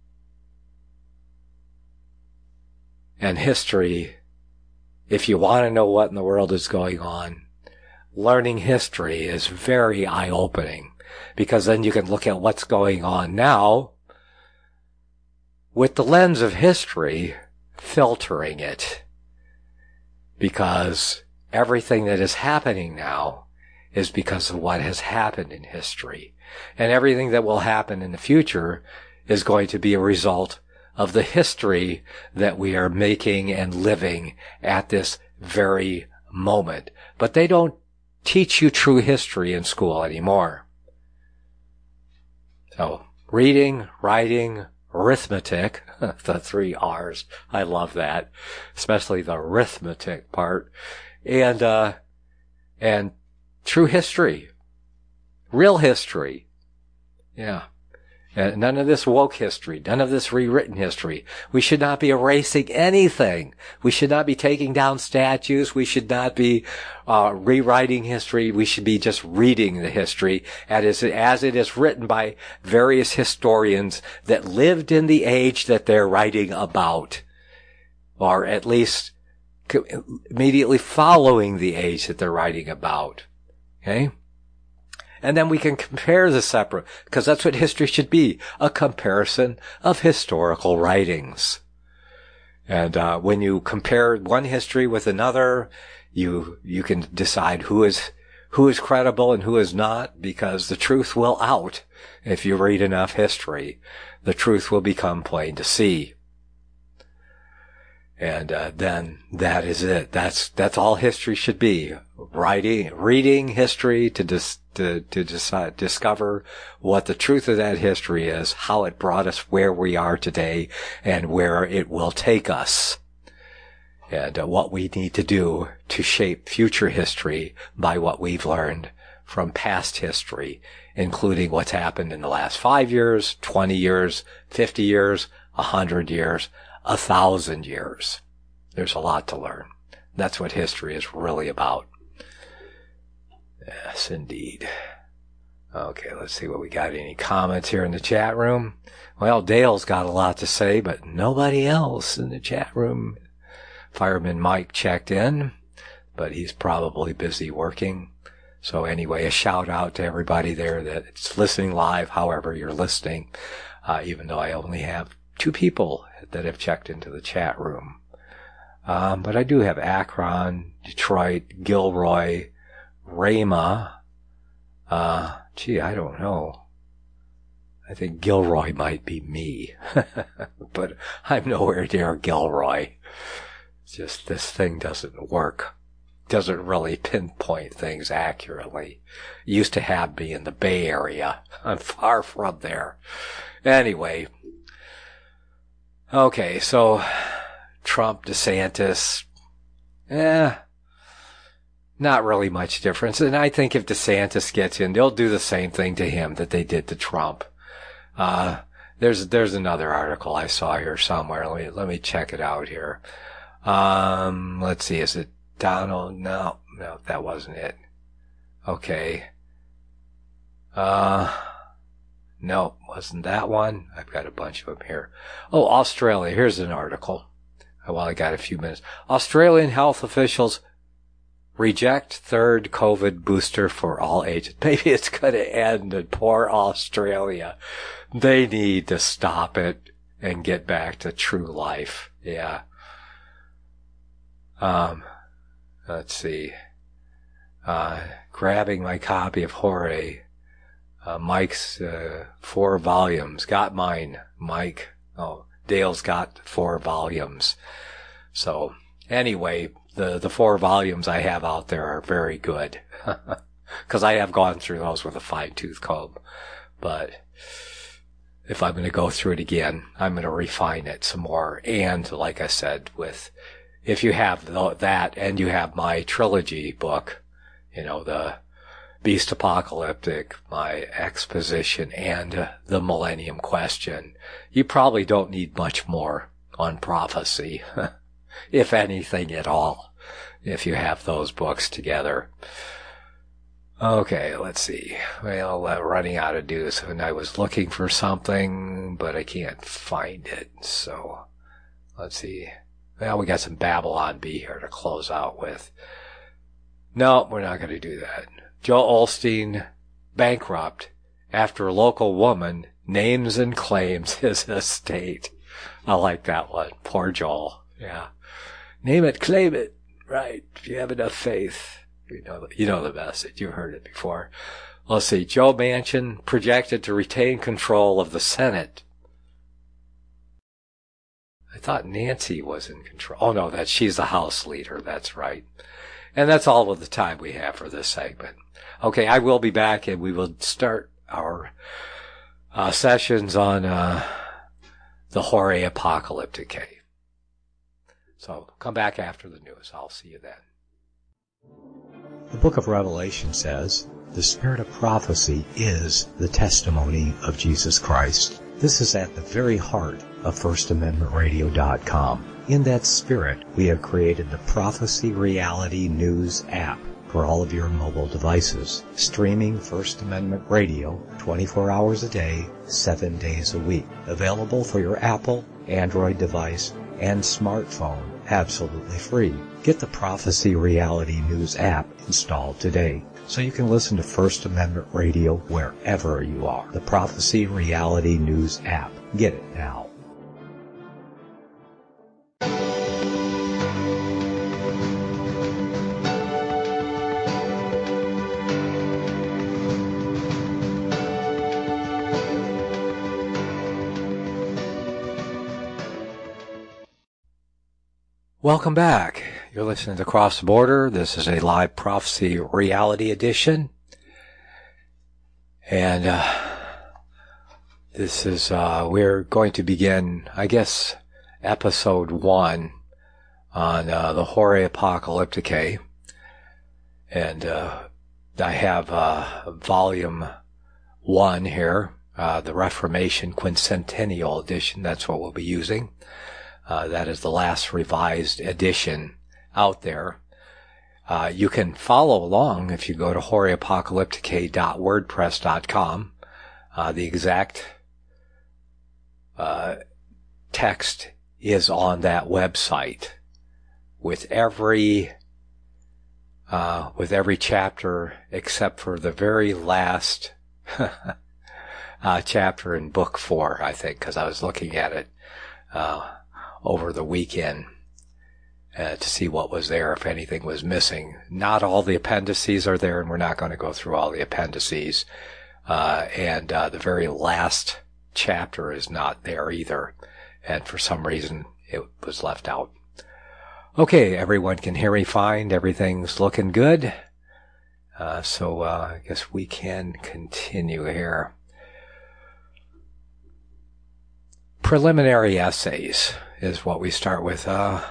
And history, if you want to know what in the world is going on, learning history is very eye-opening. because then you can look at what's going on now with the lens of history, filtering it. Because everything that is happening now is because of what has happened in history. And everything that will happen in the future is going to be a result of the history that we are making and living at this very moment. But they don't teach you true history in school anymore. So, reading, writing, arithmetic, the three R's, I love that, especially the arithmetic part, and, uh, and true history, real history, yeah. And none of this woke history, none of this rewritten history. We should not be erasing anything. We should not be taking down statues. We should not be uh, rewriting history. We should be just reading the history as, as it is written by various historians that lived in the age that they're writing about, or at least immediately following the age that they're writing about. Okay? And then we can compare the separate, because that's what history should be, a comparison of historical writings. And uh, when you compare one history with another, you you can decide who is who is credible and who is not, because the truth will out. If you read enough history, the truth will become plain to see. And uh, then that is it. That's that's all history should be. Writing, reading history to dis, to to decide, discover what the truth of that history is, how it brought us where we are today, and where it will take us, and uh, what we need to do to shape future history by what we've learned from past history, including what's happened in the last five years, twenty years, fifty years, a hundred years, a thousand years. There's a lot to learn. That's what history is really about. Yes, indeed. Okay, let's see what we got. Any comments here in the chat room? Well, Dale's got a lot to say, but nobody else in the chat room. Fireman Mike checked in, but he's probably busy working. So anyway, a shout out to everybody there that's listening live, however you're listening, uh, even though I only have two people that have checked into the chat room. Um, but I do have Akron, Detroit, Gilroy, Rama. Uh, gee, I don't know. I think Gilroy might be me. But I'm nowhere near Gilroy. It's just this thing doesn't work. Doesn't really pinpoint things accurately. It used to have me in the Bay Area. I'm far from there. Anyway. Okay, so Trump, DeSantis, eh, not really much difference. And I think if DeSantis gets in, they'll do the same thing to him that they did to Trump. Uh, there's, there's another article I saw here somewhere. Let me, let me check it out here. Um, let's see. Is it Donald? No, no, that wasn't it. Okay. Uh, no, wasn't that one. I've got a bunch of them here. Oh, Australia. Here's an article. Well, I got a few minutes. Australian health officials reject third COVID booster for all ages. Maybe it's going to end in poor Australia. They need to stop it and get back to true life. Yeah. Um, let's see. Uh, grabbing my copy of Jorge, uh, Mike's, uh, four volumes. Got mine, Mike. Oh, Dale's got four volumes. So, anyway, the, the four volumes I have out there are very good. Cause I have gone through those with a fine-tooth comb. But if I'm going to go through it again, I'm going to refine it some more. And, like I said, with, if you have that and you have my trilogy book, you know, the Beast Apocalyptic, my exposition, and uh, the Millennium Question, you probably don't need much more on prophecy, if anything at all, if you have those books together. Okay, let's see. Well, uh, running out of news, and I was looking for something, but I can't find it, so let's see. Well, we got some Babylon Bee here to close out with. No, we're not going to do that. Joel Osteen, bankrupt, after a local woman names and claims his estate. I like that one. Poor Joel. Yeah. Name it, claim it. Right. If you have enough faith. You know, you know the message. You've heard it before. Let's see. Joe Manchin projected to retain control of the Senate. I thought Nancy was in control. Oh, no, that she's the House leader. That's right. And that's all of the time we have for this segment. Okay, I will be back, and we will start our uh, sessions on uh, the Hore Apocalypticae. So come back after the news. I'll see you then. The book of Revelation says, the spirit of prophecy is the testimony of Jesus Christ. This is at the very heart of First Amendment Radio dot com. In that spirit, we have created the Prophecy Reality News app for all of your mobile devices, streaming First Amendment Radio twenty-four hours a day, seven days a week. Available for your Apple, Android device, and smartphone, absolutely free. Get the Prophecy Reality News app installed today so you can listen to First Amendment Radio wherever you are. The Prophecy Reality News app. Get it now. Welcome back. You're listening to Cross the Border. This is a live prophecy reality edition. And uh, this is, uh, we're going to begin, I guess, episode one on uh, the Hore Apocalypticae. And uh, I have uh, volume one here, uh, the Reformation Quincentennial edition. That's what we'll be using. Uh, that is the last revised edition out there. Uh, you can follow along if you go to hore apocalypticae dot wordpress dot com. Uh, the exact uh, text is on that website with every uh, with every chapter except for the very last uh, chapter in book four, I think, because I was looking at it Uh, over the weekend uh, to see what was there, if anything was missing. Not all the appendices are there, and we're not going to go through all the appendices. Uh, and uh, the very last chapter is not there either, and for some reason it was left out. Okay, everyone can hear me fine. Everything's looking good. Uh, so uh, I guess we can continue here. Preliminary essays is what we start with. Uh,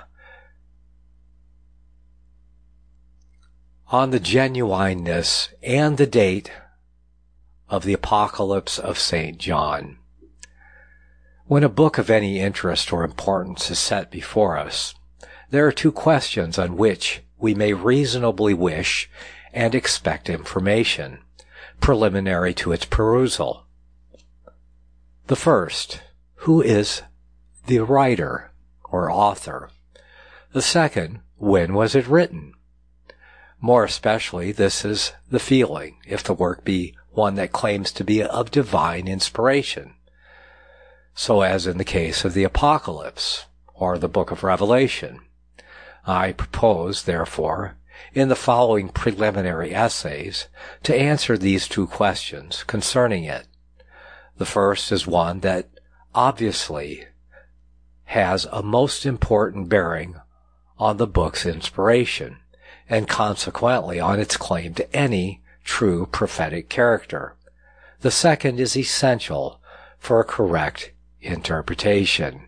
on the genuineness and the date of the Apocalypse of Saint John. When a book of any interest or importance is set before us, there are two questions on which we may reasonably wish and expect information, preliminary to its perusal. The first, who is the writer or author? The second, when was it written? More especially, this is the feeling, if the work be one that claims to be of divine inspiration. So as in the case of the Apocalypse, or the Book of Revelation. I propose, therefore, in the following preliminary essays, to answer these two questions concerning it. The first is one that obviously has a most important bearing on the book's inspiration, and consequently on its claim to any true prophetic character. The second is essential for a correct interpretation.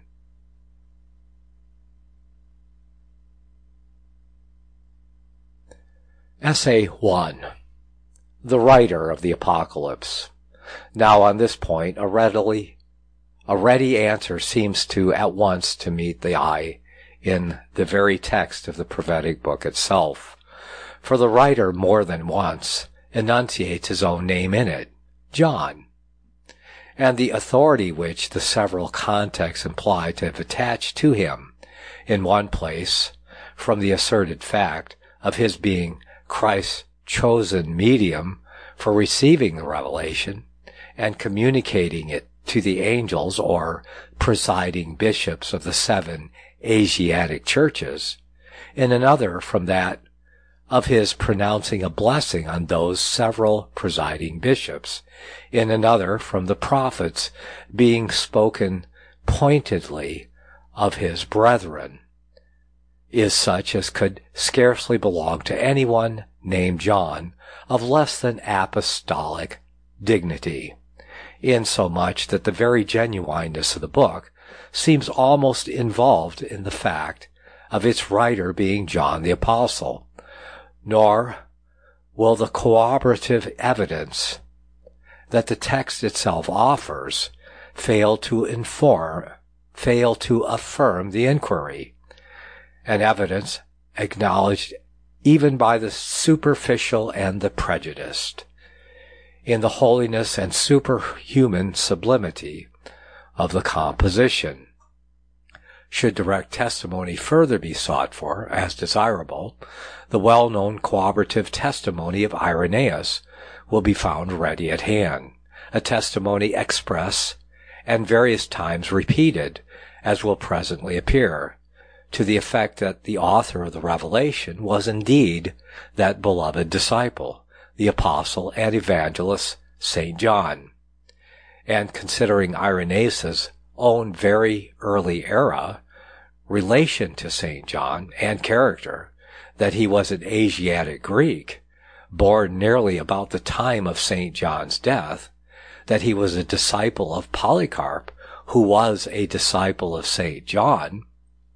Essay one. The writer of the Apocalypse. Now on this point, a readily, a ready answer seems to at once to meet the eye in the very text of the prophetic book itself. For the writer more than once enunciates his own name in it, John, and the authority which the several contexts imply to have attached to him, in one place, from the asserted fact of his being Christ's chosen medium for receiving the revelation, and communicating it to the angels or presiding bishops of the seven Asiatic churches, in another from that of his pronouncing a blessing on those several presiding bishops, in another from the prophets being spoken pointedly of his brethren, is such as could scarcely belong to anyone named John of less than apostolic dignity, insomuch that the very genuineness of the book seems almost involved in the fact of its writer being John the Apostle, nor will the corroborative evidence that the text itself offers fail to inform, fail to affirm the inquiry, an evidence acknowledged even by the superficial and the prejudiced, in the holiness and superhuman sublimity of the composition. Should direct testimony further be sought for, as desirable, the well-known corroborative testimony of Irenaeus will be found ready at hand, a testimony express and various times repeated, as will presently appear, to the effect that the author of the Revelation was indeed that beloved disciple, the apostle and evangelist Saint John. And considering Irenaeus' own very early era, relation to Saint John, and character, that he was an Asiatic Greek, born nearly about the time of Saint John's death, that he was a disciple of Polycarp, who was a disciple of Saint John,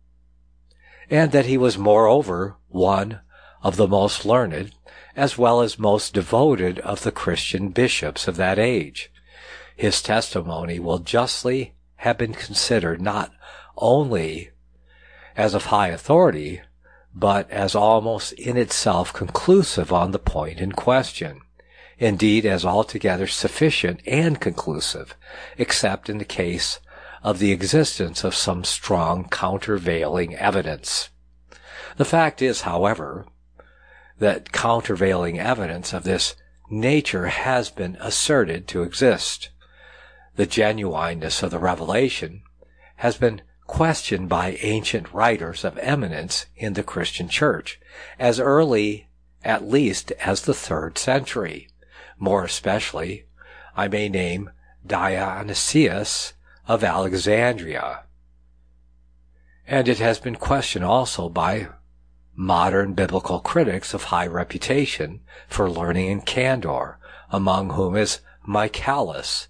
and that he was moreover one of the most learned as well as most devoted of the Christian bishops of that age. His testimony will justly have been considered not only as of high authority, but as almost in itself conclusive on the point in question, indeed as altogether sufficient and conclusive, except in the case of the existence of some strong countervailing evidence. The fact is, however, that countervailing evidence of this nature has been asserted to exist. The genuineness of the revelation has been questioned by ancient writers of eminence in the Christian Church, as early at least as the third century. More especially, I may name Dionysius of Alexandria. And it has been questioned also by modern biblical critics of high reputation for learning and candor, among whom is Michaelis,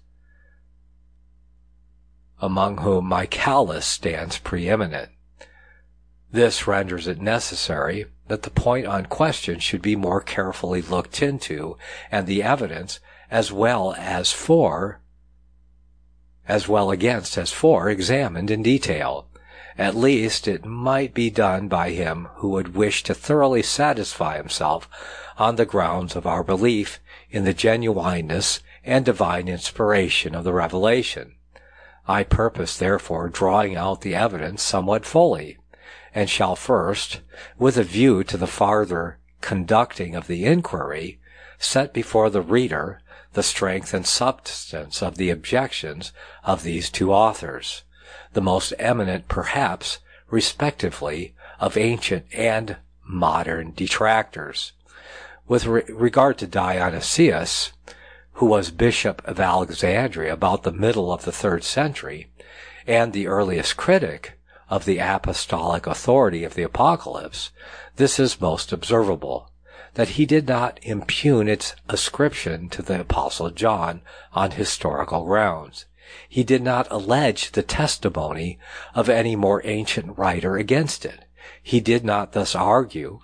among whom Michaelis stands preeminent. This renders it necessary that the point on question should be more carefully looked into, and the evidence as well as for, as well against as for, examined in detail. At least it might be done by him who would wish to thoroughly satisfy himself on the grounds of our belief in the genuineness and divine inspiration of the revelation. I purpose, therefore, drawing out the evidence somewhat fully, and shall first, with a view to the farther conducting of the inquiry, set before the reader the strength and substance of the objections of these two authors, the most eminent, perhaps, respectively, of ancient and modern detractors. With re- regard to Dionysius, who was Bishop of Alexandria about the middle of the third century, and the earliest critic of the apostolic authority of the Apocalypse, this is most observable, that he did not impugn its ascription to the Apostle John on historical grounds. He did not allege the testimony of any more ancient writer against it. He did not thus argue,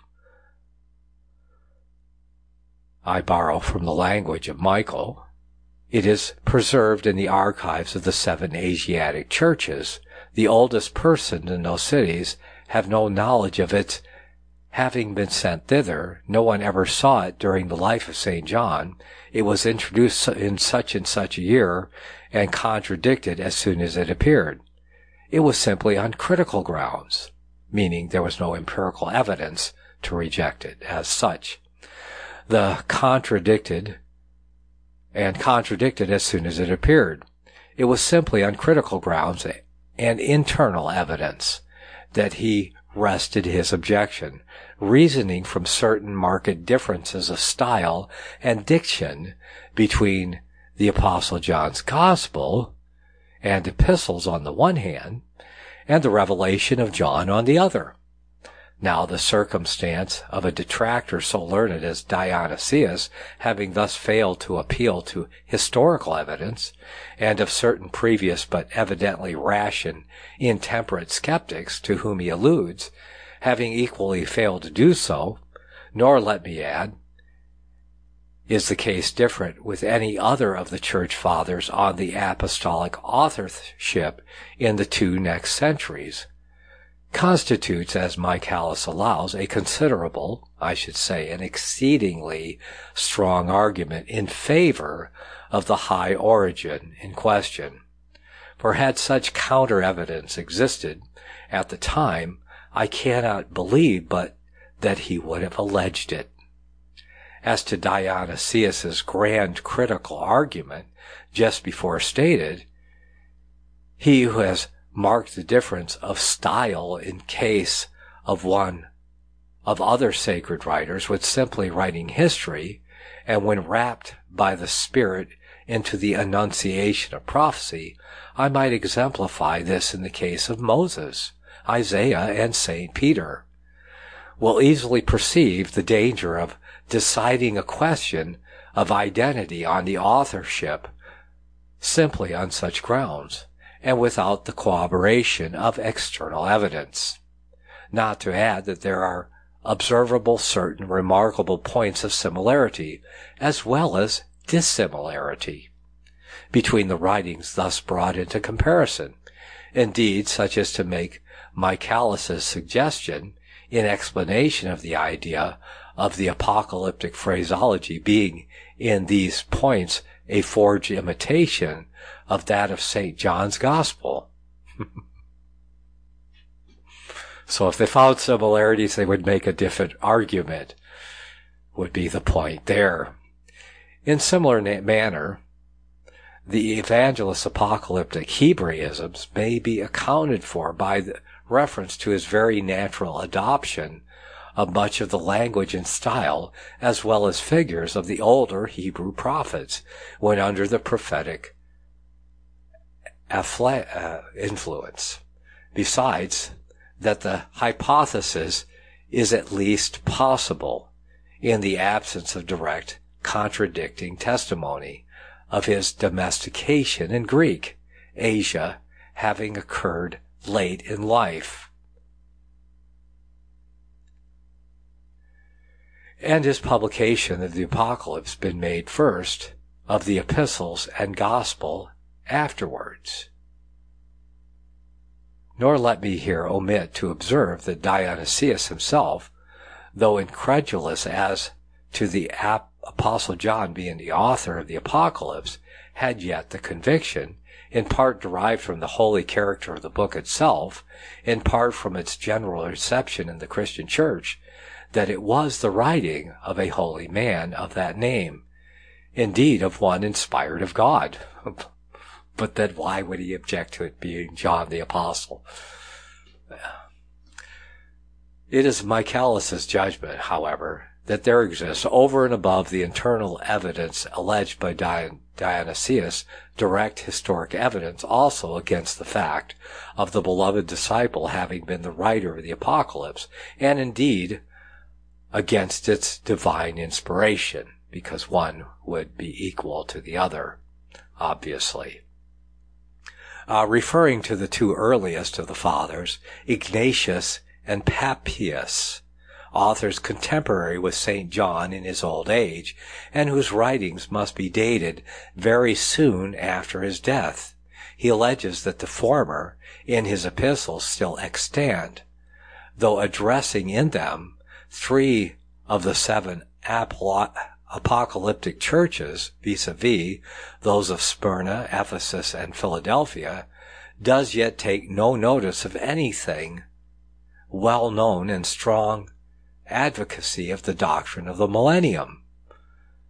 I borrow from the language of Michael, it is preserved in the archives of the seven Asiatic churches. The oldest persons in those cities have no knowledge of its having been sent thither. No one ever saw it during the life of Saint John. It was introduced in such and such a year and contradicted as soon as it appeared. It was simply on critical grounds, meaning there was no empirical evidence to reject it as such. The contradicted and contradicted as soon as it appeared. It was simply on critical grounds and internal evidence that he rested his objection, reasoning from certain marked differences of style and diction between the Apostle John's Gospel and epistles on the one hand, and the revelation of John on the other. Now the circumstance of a detractor so learned as Dionysius having thus failed to appeal to historical evidence, and of certain previous but evidently rash and intemperate skeptics to whom he alludes, having equally failed to do so, nor, let me add, is the case different with any other of the Church Fathers on the apostolic authorship in the two next centuries, constitutes, as Michaelis allows, a considerable, I should say, an exceedingly strong argument in favor of the high origin in question. For had such counter-evidence existed at the time, I cannot believe but that he would have alleged it. As to Dionysius's grand critical argument, just before stated, he who has marked the difference of style in case of one of other sacred writers with simply writing history, and when wrapped by the Spirit into the enunciation of prophecy, I might exemplify this in the case of Moses, Isaiah, and Saint Peter, will easily perceive the danger of deciding a question of identity on the authorship simply on such grounds, and without the corroboration of external evidence. Not to add that there are observable certain remarkable points of similarity, as well as dissimilarity, between the writings thus brought into comparison, indeed such as to make Michaelis's suggestion in explanation of the idea of the apocalyptic phraseology being in these points a forged imitation of that of Saint John's Gospel. So if they found similarities, they would make a different argument, would be the point there. In similar na- manner, the evangelist's apocalyptic Hebraisms may be accounted for by the reference to his very natural adoption of much of the language and style, as well as figures of the older Hebrew prophets, when under the prophetic affla- uh, influence. Besides, that the hypothesis is at least possible in the absence of direct contradicting testimony of his domestication in Greek, Asia having occurred late in life, and his publication of the Apocalypse been made first, of the epistles and gospel afterwards. Nor let me here omit to observe that Dionysius himself, though incredulous as to the ap- Apostle John being the author of the Apocalypse, had yet the conviction, in part derived from the holy character of the book itself, in part from its general reception in the Christian Church, that it was the writing of a holy man of that name, indeed of one inspired of God. But then why would he object to it being John the Apostle? It is Michaelis's judgment, however, that there exists over and above the internal evidence alleged by Dion- Dionysius direct historic evidence also against the fact of the beloved disciple having been the writer of the Apocalypse, and indeed against its divine inspiration, because one would be equal to the other, obviously. Uh, referring to the two earliest of the fathers, Ignatius and Papias, authors contemporary with Saint John in his old age, and whose writings must be dated very soon after his death. He alleges that the former, in his epistles, still extant, though addressing in them three of the seven apolo- apocalyptic churches, vis-a-vis those of Smyrna, Ephesus, and Philadelphia, does yet take no notice of anything well-known and strong advocacy of the doctrine of the millennium.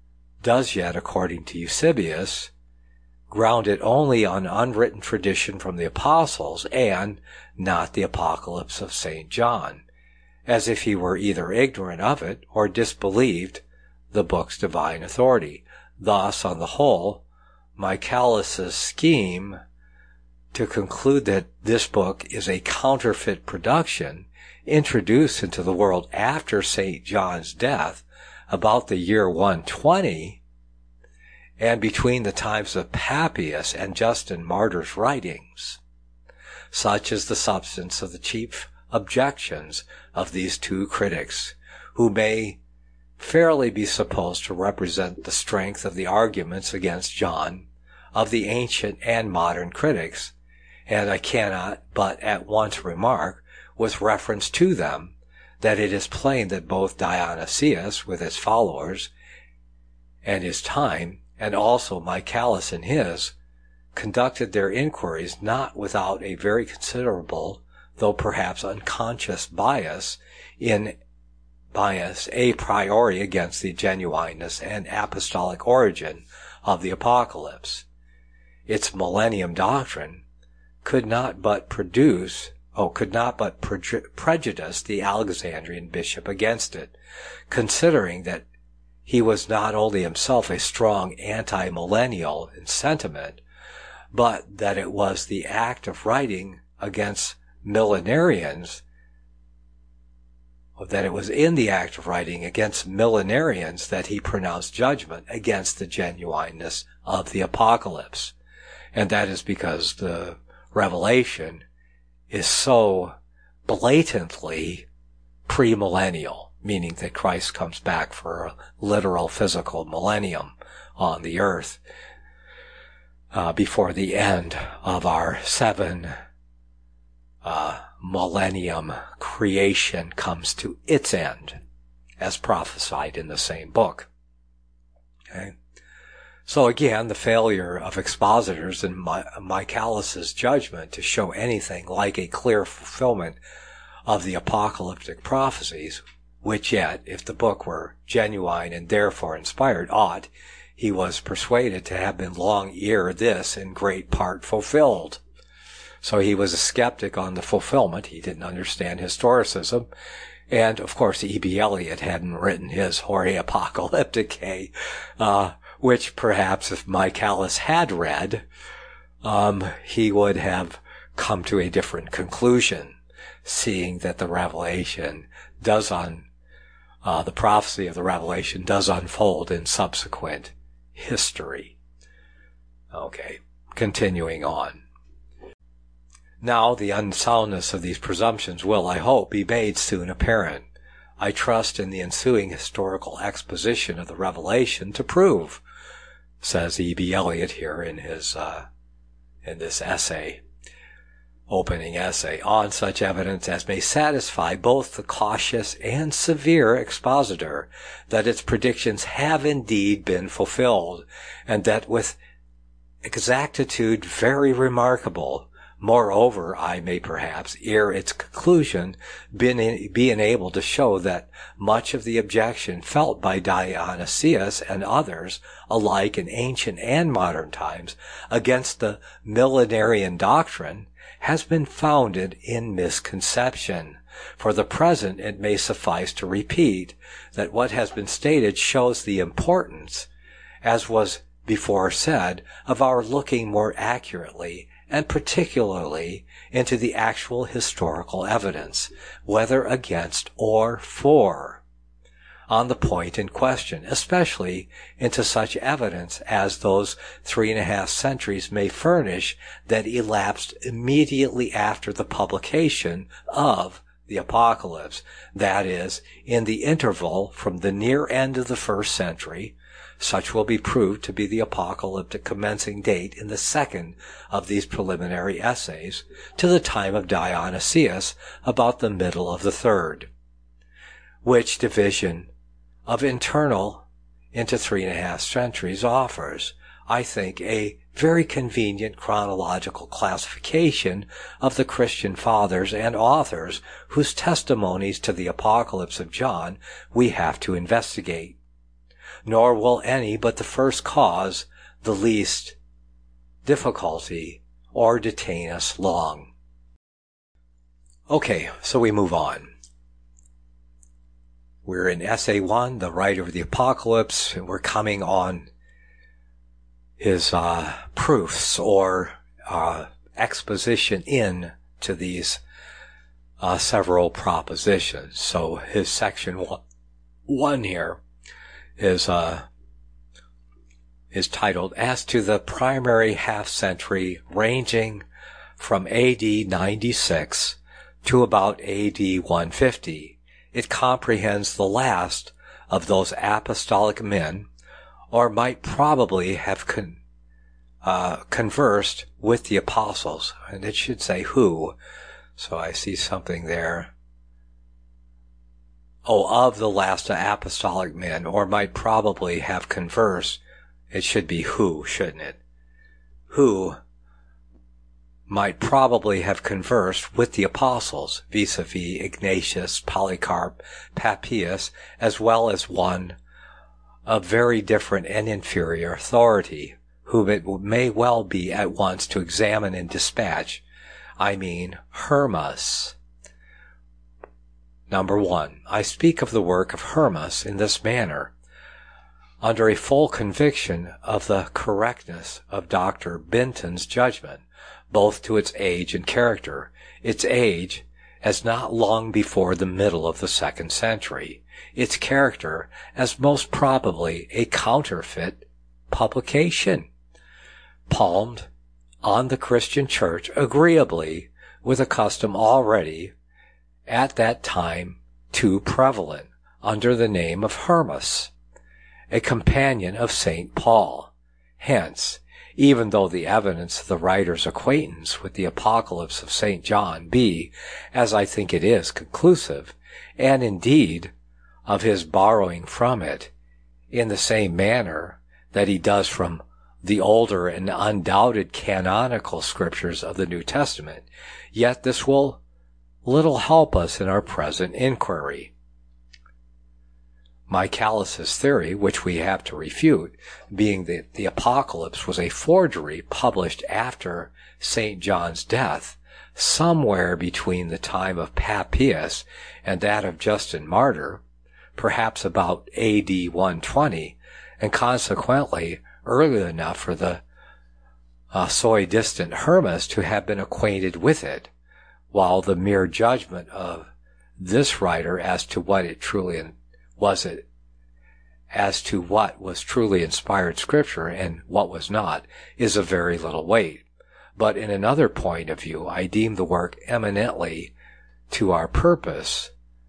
does yet, according to Eusebius, ground it only on unwritten tradition from the apostles and not the Apocalypse of Saint John, as if he were either ignorant of it or disbelieved the book's divine authority. Thus, on the whole, Michaelis' scheme to conclude that this book is a counterfeit production introduced into the world after Saint John's death about the year one twenty and between the times of Papias and Justin Martyr's writings. Such is the substance of the chief objections of these two critics, who may fairly be supposed to represent the strength of the arguments against John of the ancient and modern critics, and I cannot but at once remark, with reference to them, that it is plain that both Dionysius with his followers and his time, and also Michaelis and his, conducted their inquiries not without a very considerable, though perhaps unconscious bias in bias a priori against the genuineness and apostolic origin of the Apocalypse. Its millennium doctrine could not but produce, oh, could not but pre- prejudice the Alexandrian bishop against it, considering that he was not only himself a strong anti-millennial in sentiment, but that it was the act of writing against millenarians, that it was in the act of writing against millenarians that he pronounced judgment against the genuineness of the Apocalypse. And that is because the Revelation is so blatantly premillennial, meaning that Christ comes back for a literal physical millennium on the earth uh, before the end of our seven uh, millennium creation comes to its end, as prophesied in the same book. Okay. So again, the failure of expositors in My- Michaelis' judgment to show anything like a clear fulfillment of the apocalyptic prophecies, which yet, if the book were genuine and therefore inspired, ought, he was persuaded, to have been long ere this in great part fulfilled. So he was a skeptic on the fulfillment. He didn't understand historicism. And, of course, E B. Elliott hadn't written his Hore Apocalypticae, uh, which perhaps if Michaelis had read, um, he would have come to a different conclusion, seeing that the revelation does on, uh, the prophecy of the revelation does unfold in subsequent history. Okay, continuing on. Now the unsoundness of these presumptions will, I hope, be made soon apparent. I trust in the ensuing historical exposition of the revelation to prove, says E B. Elliott here in his, uh, in this essay, opening essay, on such evidence as may satisfy both the cautious and severe expositor that its predictions have indeed been fulfilled, and that with exactitude very remarkable. Moreover, I may perhaps, ere its conclusion, be, be enabled to show that much of the objection felt by Dionysius and others, alike in ancient and modern times, against the millenarian doctrine, has been founded in misconception. For the present, it may suffice to repeat that what has been stated shows the importance, as was before said, of our looking more accurately and particularly into the actual historical evidence, whether against or for, on the point in question, especially into such evidence as those three and a half centuries may furnish that elapsed immediately after the publication of the Apocalypse, that is, in the interval from the near end of the first century. Such will be proved to be the apocalyptic commencing date in the second of these preliminary essays, to the time of Dionysius, about the middle of the third. Which division of internal into three and a half centuries offers, I think, a very convenient chronological classification of the Christian fathers and authors whose testimonies to the Apocalypse of John we have to investigate. nor will any but the first cause the least difficulty or detain us long. Okay, so we move on. We're in Essay one, the writer of the Apocalypse, and we're coming on his uh, proofs or uh, exposition in to these uh, several propositions. So his section one, one here is uh, is titled, As to the Primary Half Century ranging from A D ninety-six to about A D one fifty. It comprehends the last of those apostolic men, or might probably have con- uh, conversed with the apostles. And it should say who. So I see something there. Oh, of the last apostolic men, or might probably have conversed. It should be who, shouldn't it? Who might probably have conversed with the apostles, vis-a-vis Ignatius, Polycarp, Papias, as well as one of very different and inferior authority, whom it may well be at once to examine and dispatch. I mean Hermas. Number one, I speak of the work of Hermas in this manner, under a full conviction of the correctness of Doctor Benton's judgment, both to its age and character. Its age, as not long before the middle of the second century. Its character, as most probably a counterfeit publication, palmed on the Christian church agreeably with a custom already at that time too prevalent, under the name of Hermas, a companion of Saint Paul. Hence, even though the evidence of the writer's acquaintance with the Apocalypse of Saint John be, as I think it is, conclusive, and indeed of his borrowing from it, in the same manner that he does from the older and undoubted canonical scriptures of the New Testament, yet this will little help us in our present inquiry. Michaelis' theory, which we have to refute, being that the Apocalypse was a forgery published after Saint John's death, somewhere between the time of Papias and that of Justin Martyr, perhaps about A D one twenty, and consequently early enough for the uh, so distant Hermas to have been acquainted with it, while the mere judgment of this writer as to what it truly was it as to what was truly inspired scripture and what was not is of very little weight. But in another point of view, I deem the work eminently to our purpose,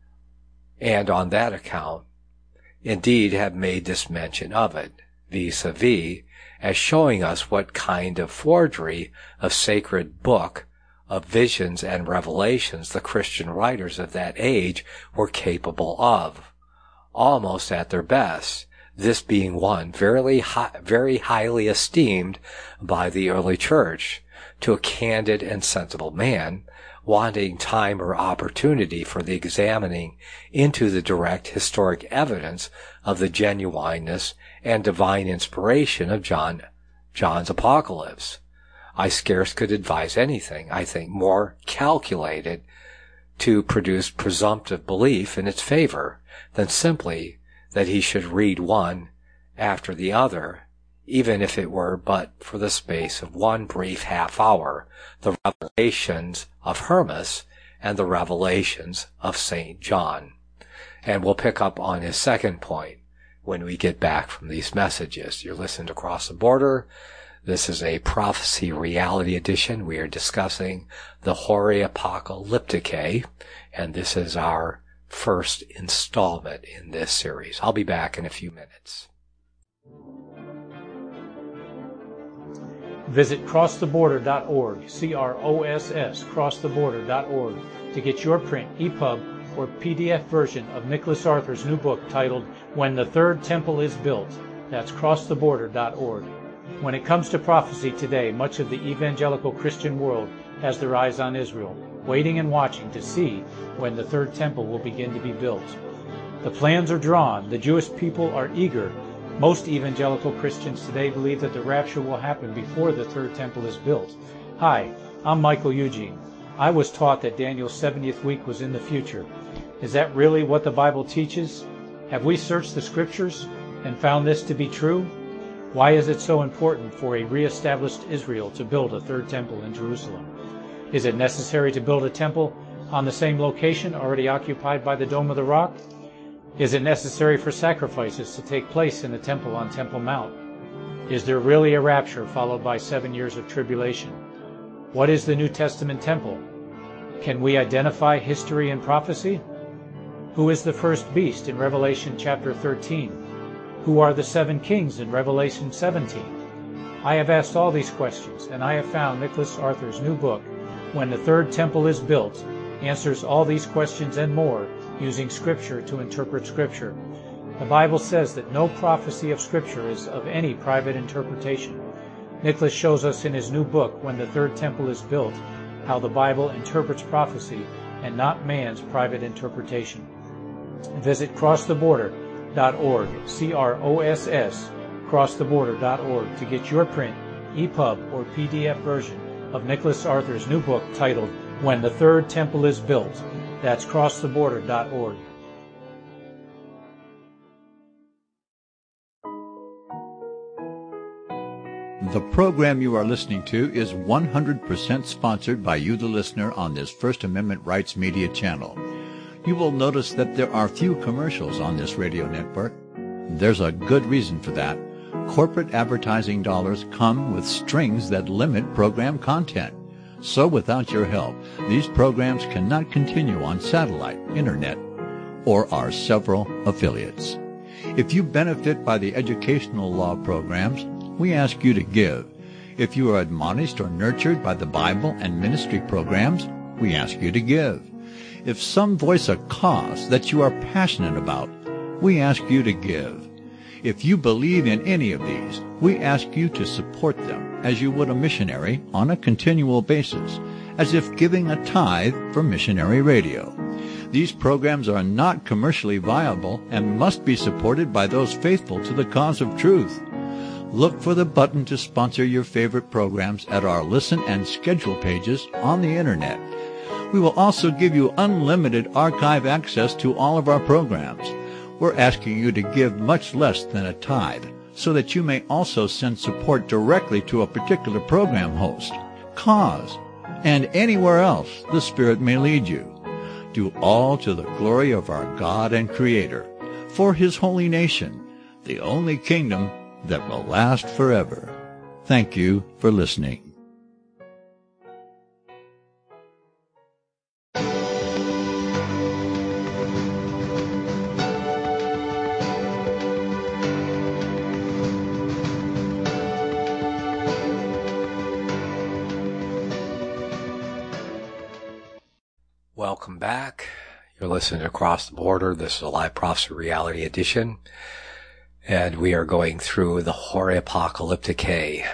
and on that account indeed have made this mention of it, vis-a-vis, as showing us what kind of forgery of sacred book of visions and revelations the Christian writers of that age were capable of, almost at their best, this being one very, high, very highly esteemed by the early church, to a candid and sensible man, wanting time or opportunity for the examining into the direct historic evidence of the genuineness and divine inspiration of John, John's Apocalypse. I scarce could advise anything, I think, more calculated to produce presumptive belief in its favor than simply that he should read one after the other, even if it were but for the space of one brief half hour, the revelations of Hermas and the revelations of Saint John. And we'll pick up on his second point when we get back from these messages. You're listening to Cross the Border. This is a Prophecy Reality Edition. We are discussing the Horae Apocalypticae, and this is our first installment in this series. I'll be back in a few minutes. Visit cross the border dot org, C R O S S, cross the border dot org, to get your print, E P U B, or P D F version of Nicholas Arthur's new book titled When the Third Temple is Built. That's cross the border dot org. When it comes to prophecy today, much of the evangelical Christian world has their eyes on Israel, waiting and watching to see when the third temple will begin to be built. The plans are drawn, the Jewish people are eager, Most evangelical Christians today believe that the rapture will happen before the third temple is built. Hi, I'm Michael Eugene. I was taught that Daniel's seventieth week was in the future. Is that really what the Bible teaches? Have we searched the Scriptures and found this to be true? Why is it so important for a re-established Israel to build a third temple in Jerusalem? Is it necessary to build a temple on the same location already occupied by the Dome of the Rock? Is it necessary for sacrifices to take place in the temple on Temple Mount? Is there really a rapture followed by seven years of tribulation? What is the New Testament temple? Can we identify history and prophecy? Who is the first beast in Revelation chapter thirteen? Who are the seven kings in Revelation seventeen? I have asked all these questions, and I have found Nicholas Arthur's new book, When the Third Temple is Built, answers all these questions and more using Scripture to interpret Scripture. The Bible says that no prophecy of Scripture is of any private interpretation. Nicholas shows us in his new book, When the Third Temple is Built, how the Bible interprets prophecy and not man's private interpretation. Visit cross the border dot org, C R O S S, cross the border dot org, to get your print, E P U B, or P D F version of Nicholas Arthur's new book titled When the Third Temple is Built. That's cross the border dot org. The program you are listening to is one hundred percent sponsored by you, the listener, on this First Amendment Rights Media channel. You will notice that there are few commercials on this radio network. There's a good reason for that. Corporate advertising dollars come with strings that limit program content. So without your help, these programs cannot continue on satellite, internet, or our several affiliates. If you benefit by the educational law programs, we ask you to give. If you are admonished or nurtured by the Bible and ministry programs, we ask you to give. If some voice a cause that you are passionate about, we ask you to give. If you believe in any of these, we ask you to support them as you would a missionary on a continual basis, as if giving a tithe for missionary radio. These programs are not commercially viable and must be supported by those faithful to the cause of truth. Look for the button to sponsor your favorite programs at our listen and schedule pages on the Internet. We will also give you unlimited archive access to all of our programs. We're asking you to give much less than a tithe, so that you may also send support directly to a particular program host, cause, and anywhere else the Spirit may lead you. Do all to the glory of our God and Creator, for His holy nation, the only kingdom that will last forever. Thank you for listening. Welcome back. You're listening to Across the Border. This is a Live Prophecy Reality Edition. And we are going through the Horeapocalypticae.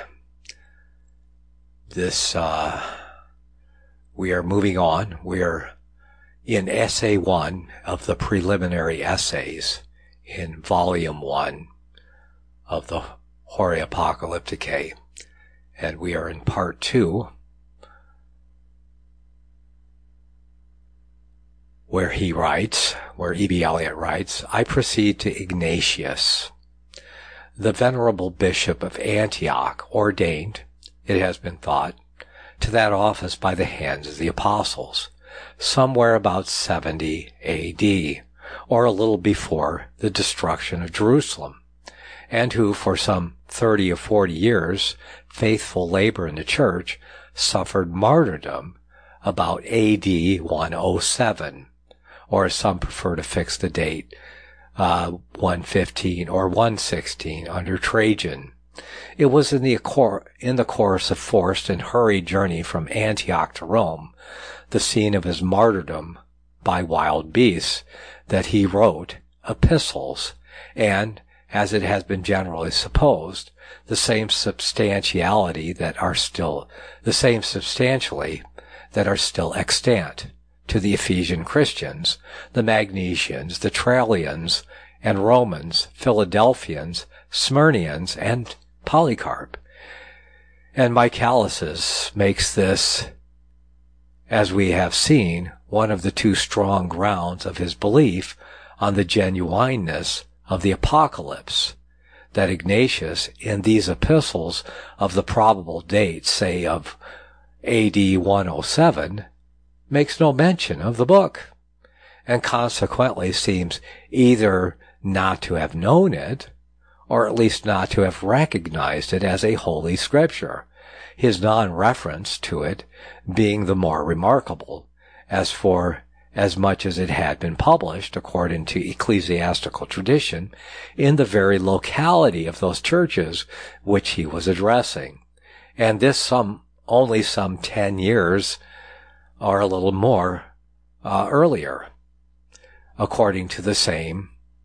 This, uh, we are moving on. We're in Essay one of the preliminary essays in Volume one of the Horeapocalypticae. And we are in Part two, where he writes, where E B. Elliott writes, I proceed to Ignatius, the venerable bishop of Antioch, ordained, it has been thought, to that office by the hands of the apostles, somewhere about seventy A D, or a little before the destruction of Jerusalem, and who for some thirty or forty years, faithful labor in the church, suffered martyrdom about A D one oh seven, or as some prefer to fix the date, uh, one fifteen or one sixteen under Trajan. It was in the, in the course of forced and hurried journey from Antioch to Rome, the scene of his martyrdom by wild beasts, that he wrote epistles, and, as it has been generally supposed, the same substantiality that are still, the same substantially that are still extant to the Ephesian Christians, the Magnesians, the Trallians, and Romans, Philadelphians, Smyrnians, and Polycarp. And Michaelis makes this, as we have seen, one of the two strong grounds of his belief on the genuineness of the Apocalypse, that Ignatius, in these epistles of the probable date, say of A D one oh seven, makes no mention of the book, and consequently seems either not to have known it, or at least not to have recognized it as a holy scripture, his non-reference to it being the more remarkable, as for as much as it had been published, according to ecclesiastical tradition, in the very locality of those churches which he was addressing, and this some only some ten years or a little more uh, earlier, according to the same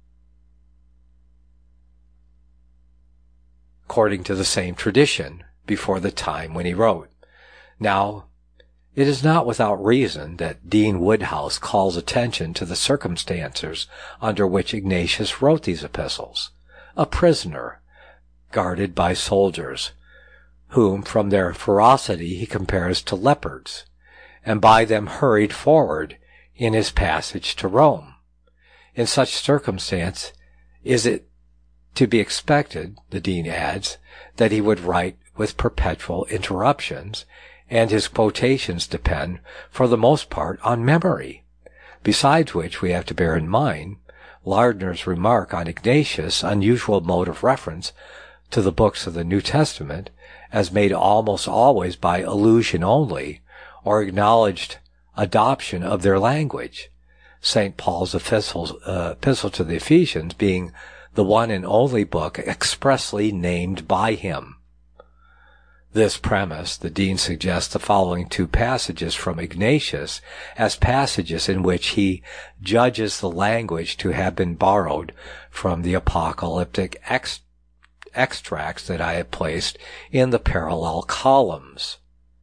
according to the same tradition before the time when he wrote. Now, it is not without reason that Dean Woodhouse calls attention to the circumstances under which Ignatius wrote these epistles. A prisoner, guarded by soldiers, whom from their ferocity he compares to leopards, and by them hurried forward in his passage to Rome. In such circumstance is it to be expected, the dean adds, that he would write with perpetual interruptions, and his quotations depend, for the most part, on memory. Besides which, we have to bear in mind Lardner's remark on Ignatius' unusual mode of reference to the books of the New Testament, as made almost always by allusion only, or acknowledged adoption of their language, Saint Paul's epistle, uh, epistle to the Ephesians being the one and only book expressly named by him. This premise, the dean suggests the following two passages from Ignatius as passages in which he judges the language to have been borrowed from the apocalyptic ex- extracts that I have placed in the parallel columns,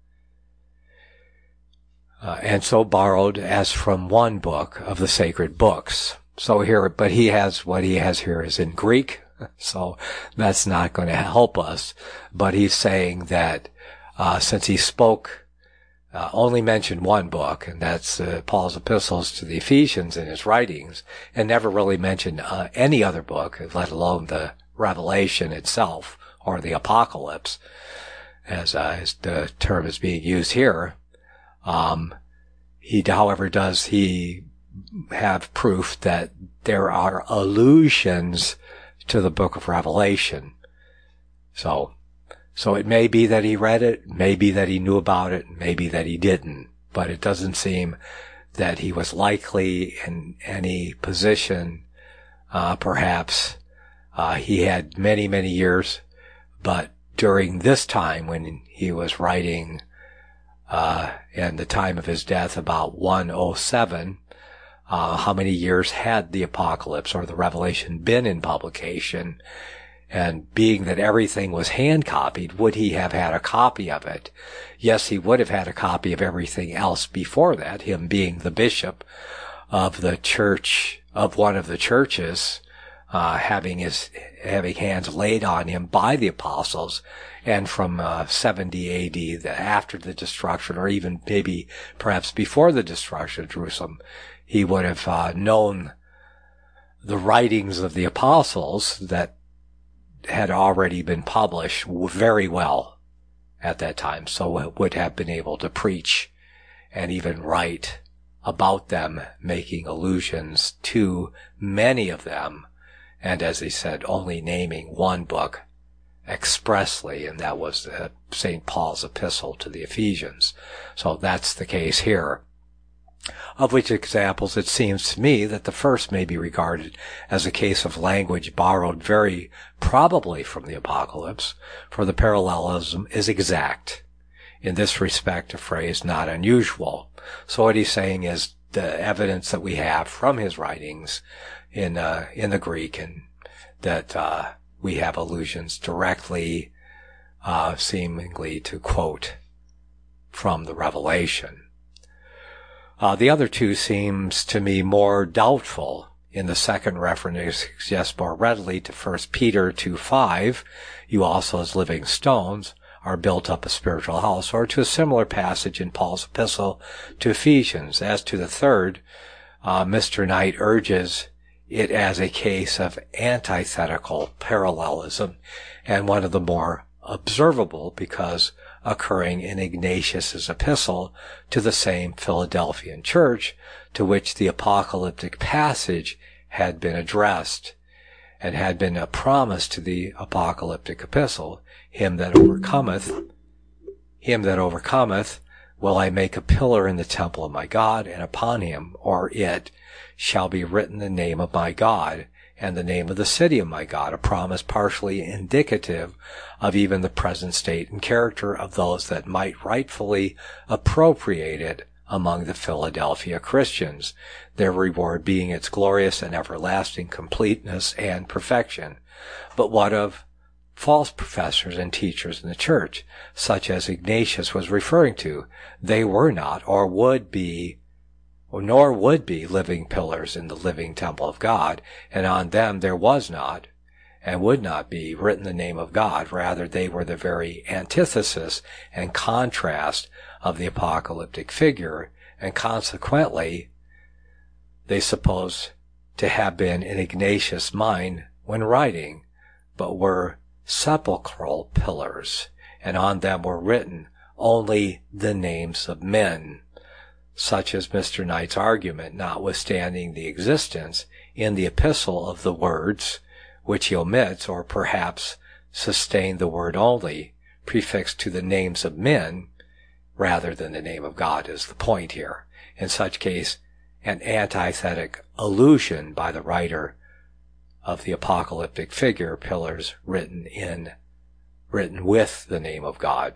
uh, and so borrowed as from one book of the sacred books. So here, but he has, what he has here is in Greek, so that's not going to help us. But he's saying that uh, since he spoke, uh, only mentioned one book, and that's uh, Paul's epistles to the Ephesians in his writings, and never really mentioned uh, any other book, let alone the Revelation itself, or the Apocalypse, as, uh, as the term is being used here. Um, he, however, does he have proof that there are allusions to the book of Revelation. So, so it may be that he read it, maybe that he knew about it, maybe that he didn't, but it doesn't seem that he was likely in any position, uh, perhaps, uh, he had many, many years, but during this time when he was writing, uh, and the time of his death about one oh seven, Uh, how many years had the Apocalypse or the Revelation been in publication? And being that everything was hand copied, would he have had a copy of it? Yes, he would have had a copy of everything else before that, him being the bishop of the church, of one of the churches, uh, having his, having hands laid on him by the apostles, and from uh, seventy A D, the, after the destruction, or even maybe perhaps before the destruction of Jerusalem, he would have uh, known the writings of the apostles that had already been published very well at that time, so would have been able to preach and even write about them, making allusions to many of them, and as he said, only naming one book expressly, and that was uh, Saint Paul's epistle to the Ephesians. So that's the case here. Of which examples it seems to me that the first may be regarded as a case of language borrowed very probably from the Apocalypse, for the parallelism is exact. In this respect, a phrase not unusual. So what he's saying is the evidence that we have from his writings in uh, in the Greek, and that uh, we have allusions directly, uh, seemingly to quote from the Revelation. Uh, the other two seems to me more doubtful In the second reference, it suggests more readily to First Peter two five, you also as living stones are built up a spiritual house, or to a similar passage in Paul's epistle to Ephesians. As to the third, uh, Mister Knight urges it as a case of antithetical parallelism, and one of the more observable because occurring in Ignatius's epistle to the same Philadelphian church to which the apocalyptic passage had been addressed, and had been a promise to the apocalyptic epistle, him that overcometh, him that overcometh will I make a pillar in the temple of my God, and upon him, or it, shall be written the name of my God, and the name of the city of my God, a promise partially indicative of even the present state and character of those that might rightfully appropriate it among the Philadelphia Christians, their reward being its glorious and everlasting completeness and perfection. But what of false professors and teachers in the church, such as Ignatius was referring to? They were not, or would be, nor would be living pillars in the living temple of God, and on them there was not, and would not be, written the name of God. Rather, they were the very antithesis and contrast of the apocalyptic figure, and consequently, they suppose to have been in Ignatius' mind when writing, but were sepulchral pillars, and on them were written only the names of men. Such is Mister Knight's argument, notwithstanding the existence in the epistle of the words, which he omits, or perhaps sustain the word only, prefixed to the names of men, rather than the name of God is the point here. In such case, an antithetic allusion by the writer of the apocalyptic figure, pillars written in, written with the name of God.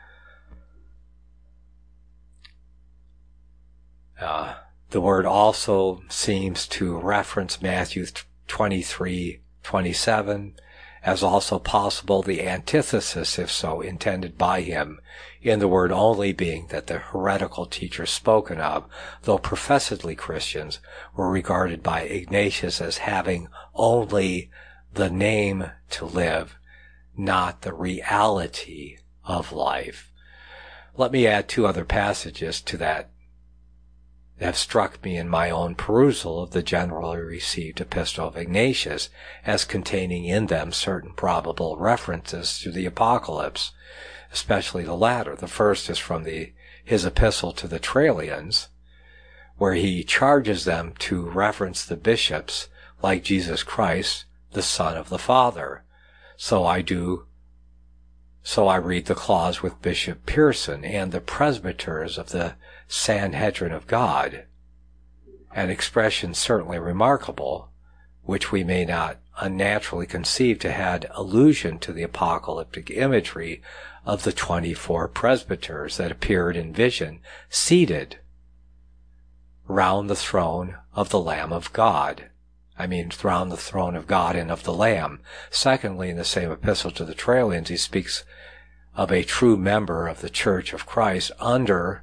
Uh, the word also seems to reference Matthew twenty-three twenty-seven, as also possible the antithesis, if so intended by him, in the word only being that the heretical teachers spoken of, though professedly Christians, were regarded by Ignatius as having only the name to live, not the reality of life. Let me add two other passages to that that have struck me in my own perusal of the generally received epistle of Ignatius, as containing in them certain probable references to the apocalypse, especially the latter. The first is from the his epistle to the Trallians, where he charges them to reference the bishops like Jesus Christ, the Son of the Father. So I do, so I read the clause with Bishop Pearson and the presbyters of the Sanhedrin of God, an expression certainly remarkable, which we may not unnaturally conceive to had allusion to the apocalyptic imagery of the twenty-four presbyters that appeared in vision seated round the throne of the Lamb of God. I mean, round the throne of God and of the Lamb. Secondly, in the same epistle to the Trallians, he speaks of a true member of the Church of Christ under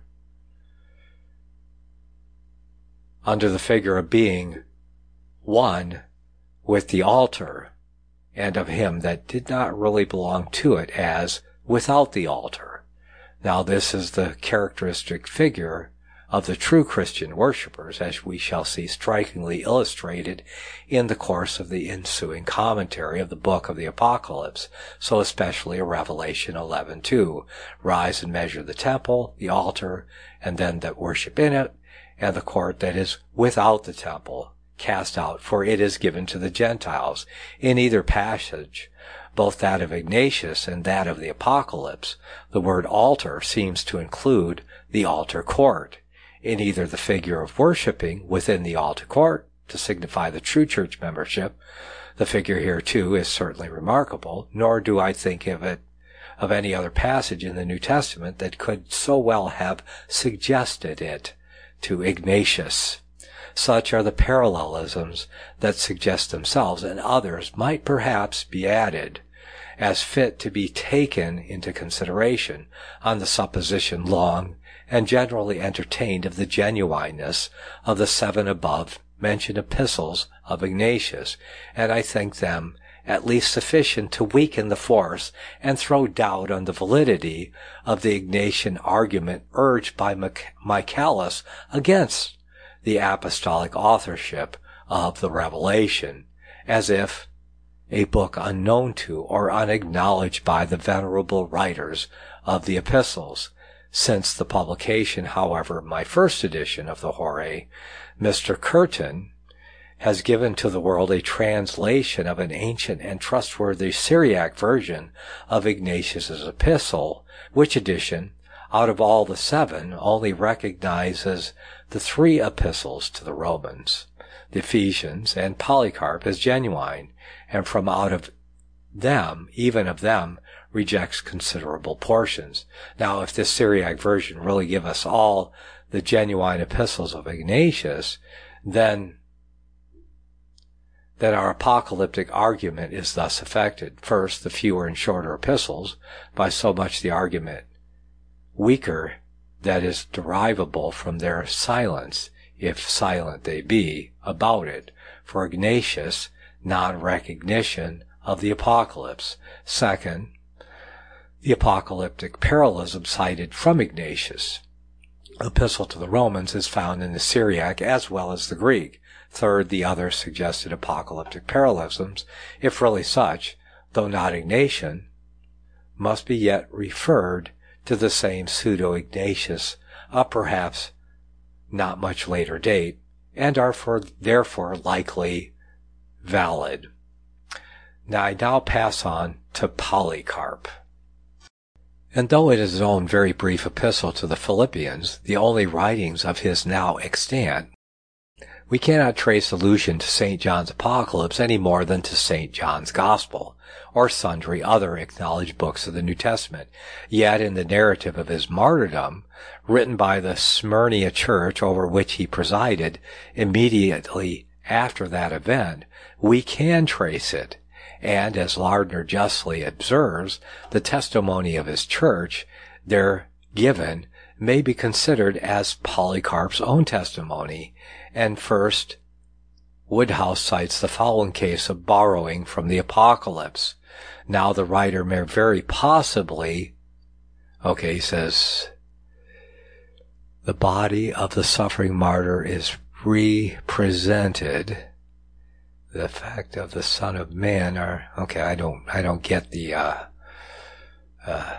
under the figure of being one with the altar, and of him that did not really belong to it as without the altar. Now this is the characteristic figure of the true Christian worshippers, as we shall see strikingly illustrated in the course of the ensuing commentary of the book of the Apocalypse, so especially Revelation eleven two. Rise and measure the temple, the altar, and them that worship in it, and the court that is without the temple, cast out, for it is given to the Gentiles. In either passage, both that of Ignatius and that of the Apocalypse, the word altar seems to include the altar court. In either the figure of worshipping within the altar court, to signify the true church membership, the figure here too is certainly remarkable, nor do I think of it of any other passage in the New Testament that could so well have suggested it to Ignatius. Such are the parallelisms that suggest themselves, and others might perhaps be added as fit to be taken into consideration on the supposition long and generally entertained of the genuineness of the seven above mentioned epistles of Ignatius, and I think them at least sufficient to weaken the force and throw doubt on the validity of the Ignatian argument urged by Michaelis against the apostolic authorship of the Revelation, as if a book unknown to or unacknowledged by the venerable writers of the epistles. Since the publication, however, of my first edition of the Horae, Mister Curtin has given to the world a translation of an ancient and trustworthy Syriac version of Ignatius's epistle, which edition, out of all the seven, only recognizes the three epistles to the Romans, the Ephesians, and Polycarp as genuine, and from out of them, even of them, rejects considerable portions. Now, if this Syriac version really give us all the genuine epistles of Ignatius, then that our apocalyptic argument is thus affected. First, the fewer and shorter epistles, by so much the argument weaker that is derivable from their silence, if silent they be, about it. For Ignatius, non-recognition of the apocalypse. Second, the apocalyptic parallelism cited from Ignatius' epistle to the Romans is found in the Syriac as well as the Greek. Third, the other suggested apocalyptic parallelisms, if really such, though not Ignatian, must be yet referred to the same pseudo-Ignatius of perhaps not much later date, and are for, therefore likely valid. Now I now pass on to Polycarp. And though it is his own very brief epistle to the Philippians, the only writings of his now extant, we cannot trace allusion to Saint John's Apocalypse any more than to Saint John's Gospel, or sundry other acknowledged books of the New Testament. Yet in the narrative of his martyrdom, written by the Smyrna church over which he presided immediately after that event, we can trace it. And, as Lardner justly observes, the testimony of his church there given may be considered as Polycarp's own testimony. And first, Woodhouse cites the following case of borrowing from the Apocalypse. Now the writer may very possibly, okay, he says, the body of the suffering martyr is represented. The fact of the Son of Man are, okay, I don't, I don't get the, uh, uh,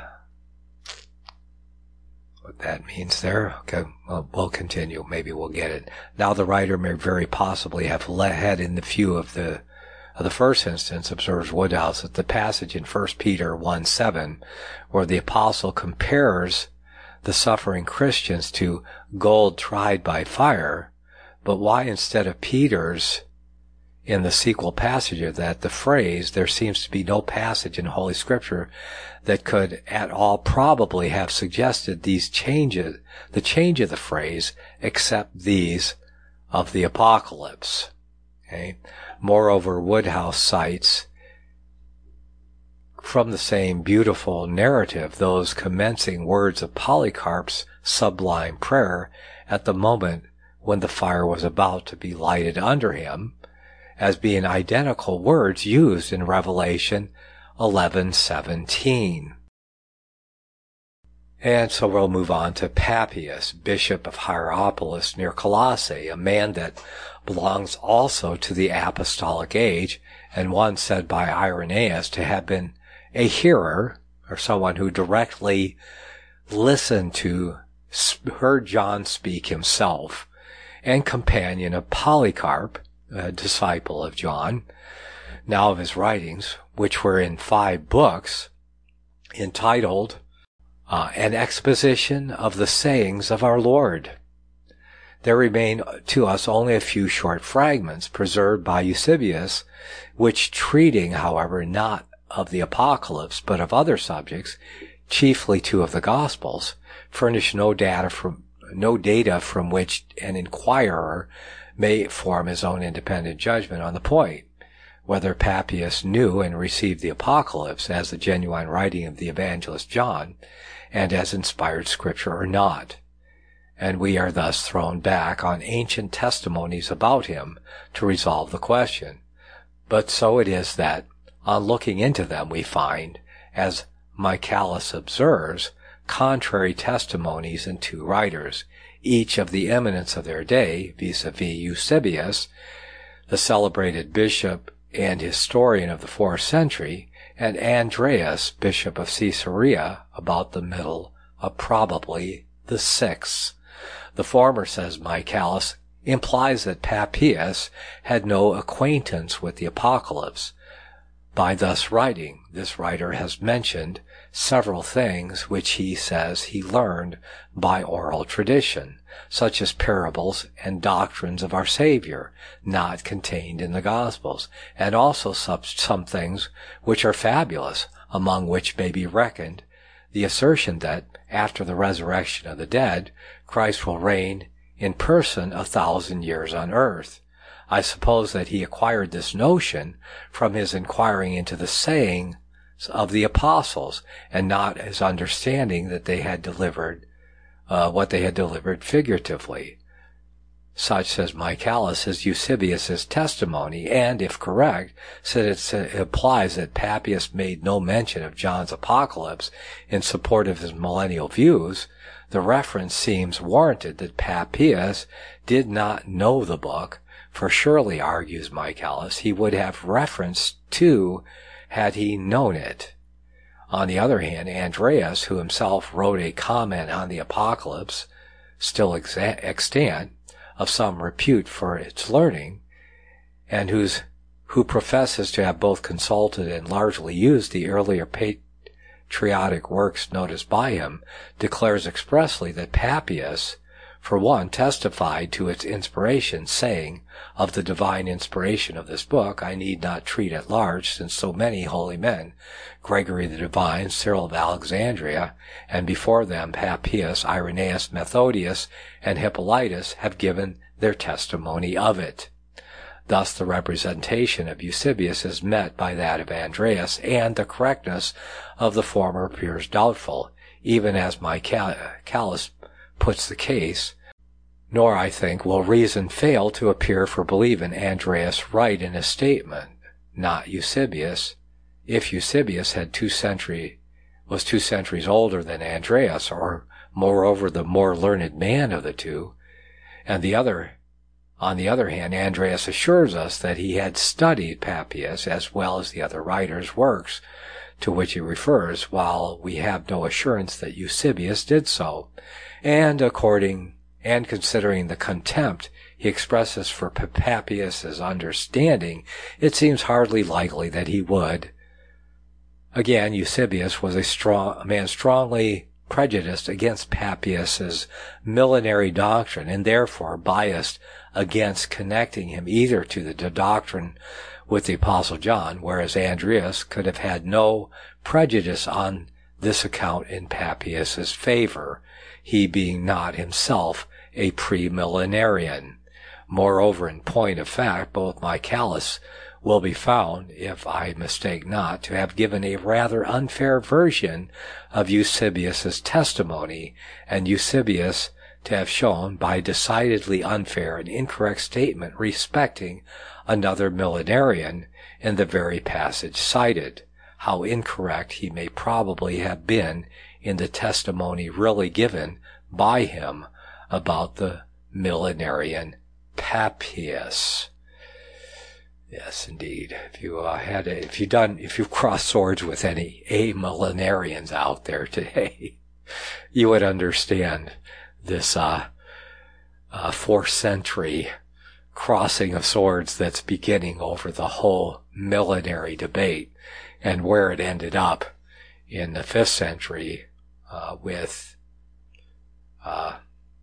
what that means there. Okay, well, we'll continue. Maybe we'll get it. Now the writer may very possibly have had in the view of the, of the first instance, observes Woodhouse, that the passage in First Peter one seven, where the apostle compares the suffering Christians to gold tried by fire, but why instead of Peter's, in the sequel passage of that, the phrase, there seems to be no passage in Holy Scripture that could at all probably have suggested these changes, the change of the phrase, except these of the Apocalypse. Okay? Moreover, Woodhouse cites from the same beautiful narrative those commencing words of Polycarp's sublime prayer at the moment when the fire was about to be lighted under him, as being identical words used in Revelation eleven seventeen. And so we'll move on to Papias, bishop of Hierapolis near Colossae, a man that belongs also to the apostolic age, and one said by Irenaeus to have been a hearer, or someone who directly listened to, heard John speak himself, and companion of Polycarp, a disciple of John, now of his writings, which were in five books, entitled uh, An Exposition of the Sayings of Our Lord. There remain to us only a few short fragments preserved by Eusebius, which, treating, however, not of the Apocalypse, but of other subjects, chiefly two of the Gospels, furnish no data from no data from which an inquirer may form his own independent judgment on the point, whether Papias knew and received the Apocalypse as the genuine writing of the evangelist John, and as inspired scripture or not. and we are thus thrown back on ancient testimonies about him to resolve the question. But so it is that, on looking into them, we find, as Michaelis observes, contrary testimonies in two writers, each of the eminence of their day, vis-a-vis Eusebius, the celebrated bishop and historian of the fourth century, and Andreas, bishop of Caesarea, about the middle of probably the sixth. The former, says Michaelis, implies that Papias had no acquaintance with the Apocalypse. By thus writing, this writer has mentioned several things which he says he learned by oral tradition, such as parables and doctrines of our Savior, not contained in the Gospels, and also some things which are fabulous, among which may be reckoned the assertion that, after the resurrection of the dead, Christ will reign in person a thousand years on earth. I suppose that he acquired this notion from his inquiring into the sayings of the apostles, and not his understanding that they had delivered uh, what they had delivered figuratively. Such, says Michaelis, is Eusebius's testimony, and, if correct, since it implies that Papias made no mention of John's Apocalypse in support of his millennial views, the reference seems warranted that Papias did not know the book, for surely, argues Michaelis, he would have reference to had he known it. On the other hand, Andreas, who himself wrote a comment on the Apocalypse, still exa- extant, of some repute for its learning, and whose, who professes to have both consulted and largely used the earlier patriotic works noticed by him, declares expressly that Papias, for one, testified to its inspiration, saying, "Of the divine inspiration of this book I need not treat at large, since so many holy men, Gregory the Divine, Cyril of Alexandria, and before them Papias, Irenaeus, Methodius, and Hippolytus, have given their testimony of it." Thus the representation of Eusebius is met by that of Andreas, and the correctness of the former appears doubtful, even as Michaelis puts the case, nor, I think, will reason fail to appear for believing Andreas right in his statement, not Eusebius, if Eusebius had two century, was two centuries older than Andreas, or, moreover, the more learned man of the two, and the other, on the other hand, Andreas assures us that he had studied Papias as well as the other writers' works to which he refers, while we have no assurance that Eusebius did so. And according and considering the contempt he expresses for Papias's understanding, it seems hardly likely that he would. Again, Eusebius was a strong a man strongly prejudiced against Papias's millenary doctrine, and therefore biased against connecting him either to the doctrine with the Apostle John, whereas Andreas could have had no prejudice on this account in Papias's favor, he being not himself a premillenarian. Moreover, in point of fact, both Michaelis will be found, if I mistake not, to have given a rather unfair version of Eusebius's testimony, and Eusebius to have shown by decidedly unfair and incorrect statement respecting another millenarian in the very passage cited. How incorrect he may probably have been in the testimony really given by him about the millenarian Papias. Yes, indeed. If you uh, had, a, if you done, if you've crossed swords with any amillenarians out there today, you would understand this uh, uh, fourth century crossing of swords that's beginning over the whole millenary debate, and where it ended up in the fifth century uh, with uh,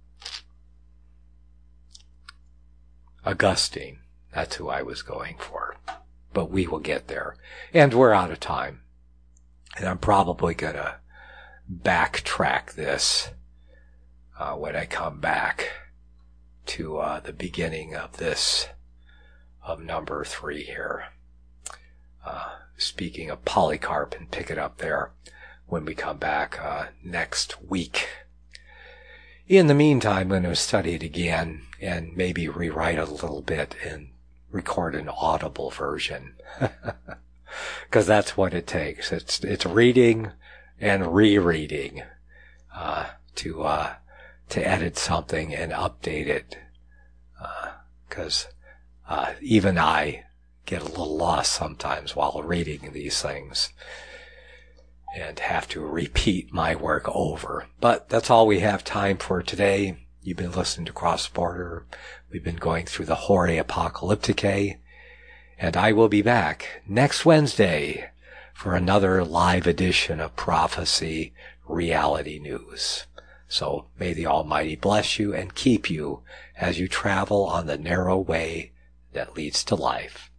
Augustine. That's who I was going for. But we will get there. And we're out of time. And I'm probably going to backtrack this uh, when I come back to uh, the beginning of this, of number three here. Uh, speaking of Polycarp, and pick it up there when we come back uh, next week. In the meantime, I'm going to study it again and maybe rewrite it a little bit and record an audible version. Because that's what it takes. It's it's reading and rereading uh, to uh, to edit something and update it. Because uh, uh, even I get a little lost sometimes while reading these things and have to repeat my work over. But that's all we have time for today. You've been listening to Cross the Border. We've been going through the Hora Apocalypticae. And I will be back next Wednesday for another live edition of Prophecy Reality News. So may the Almighty bless you and keep you as you travel on the narrow way that leads to life.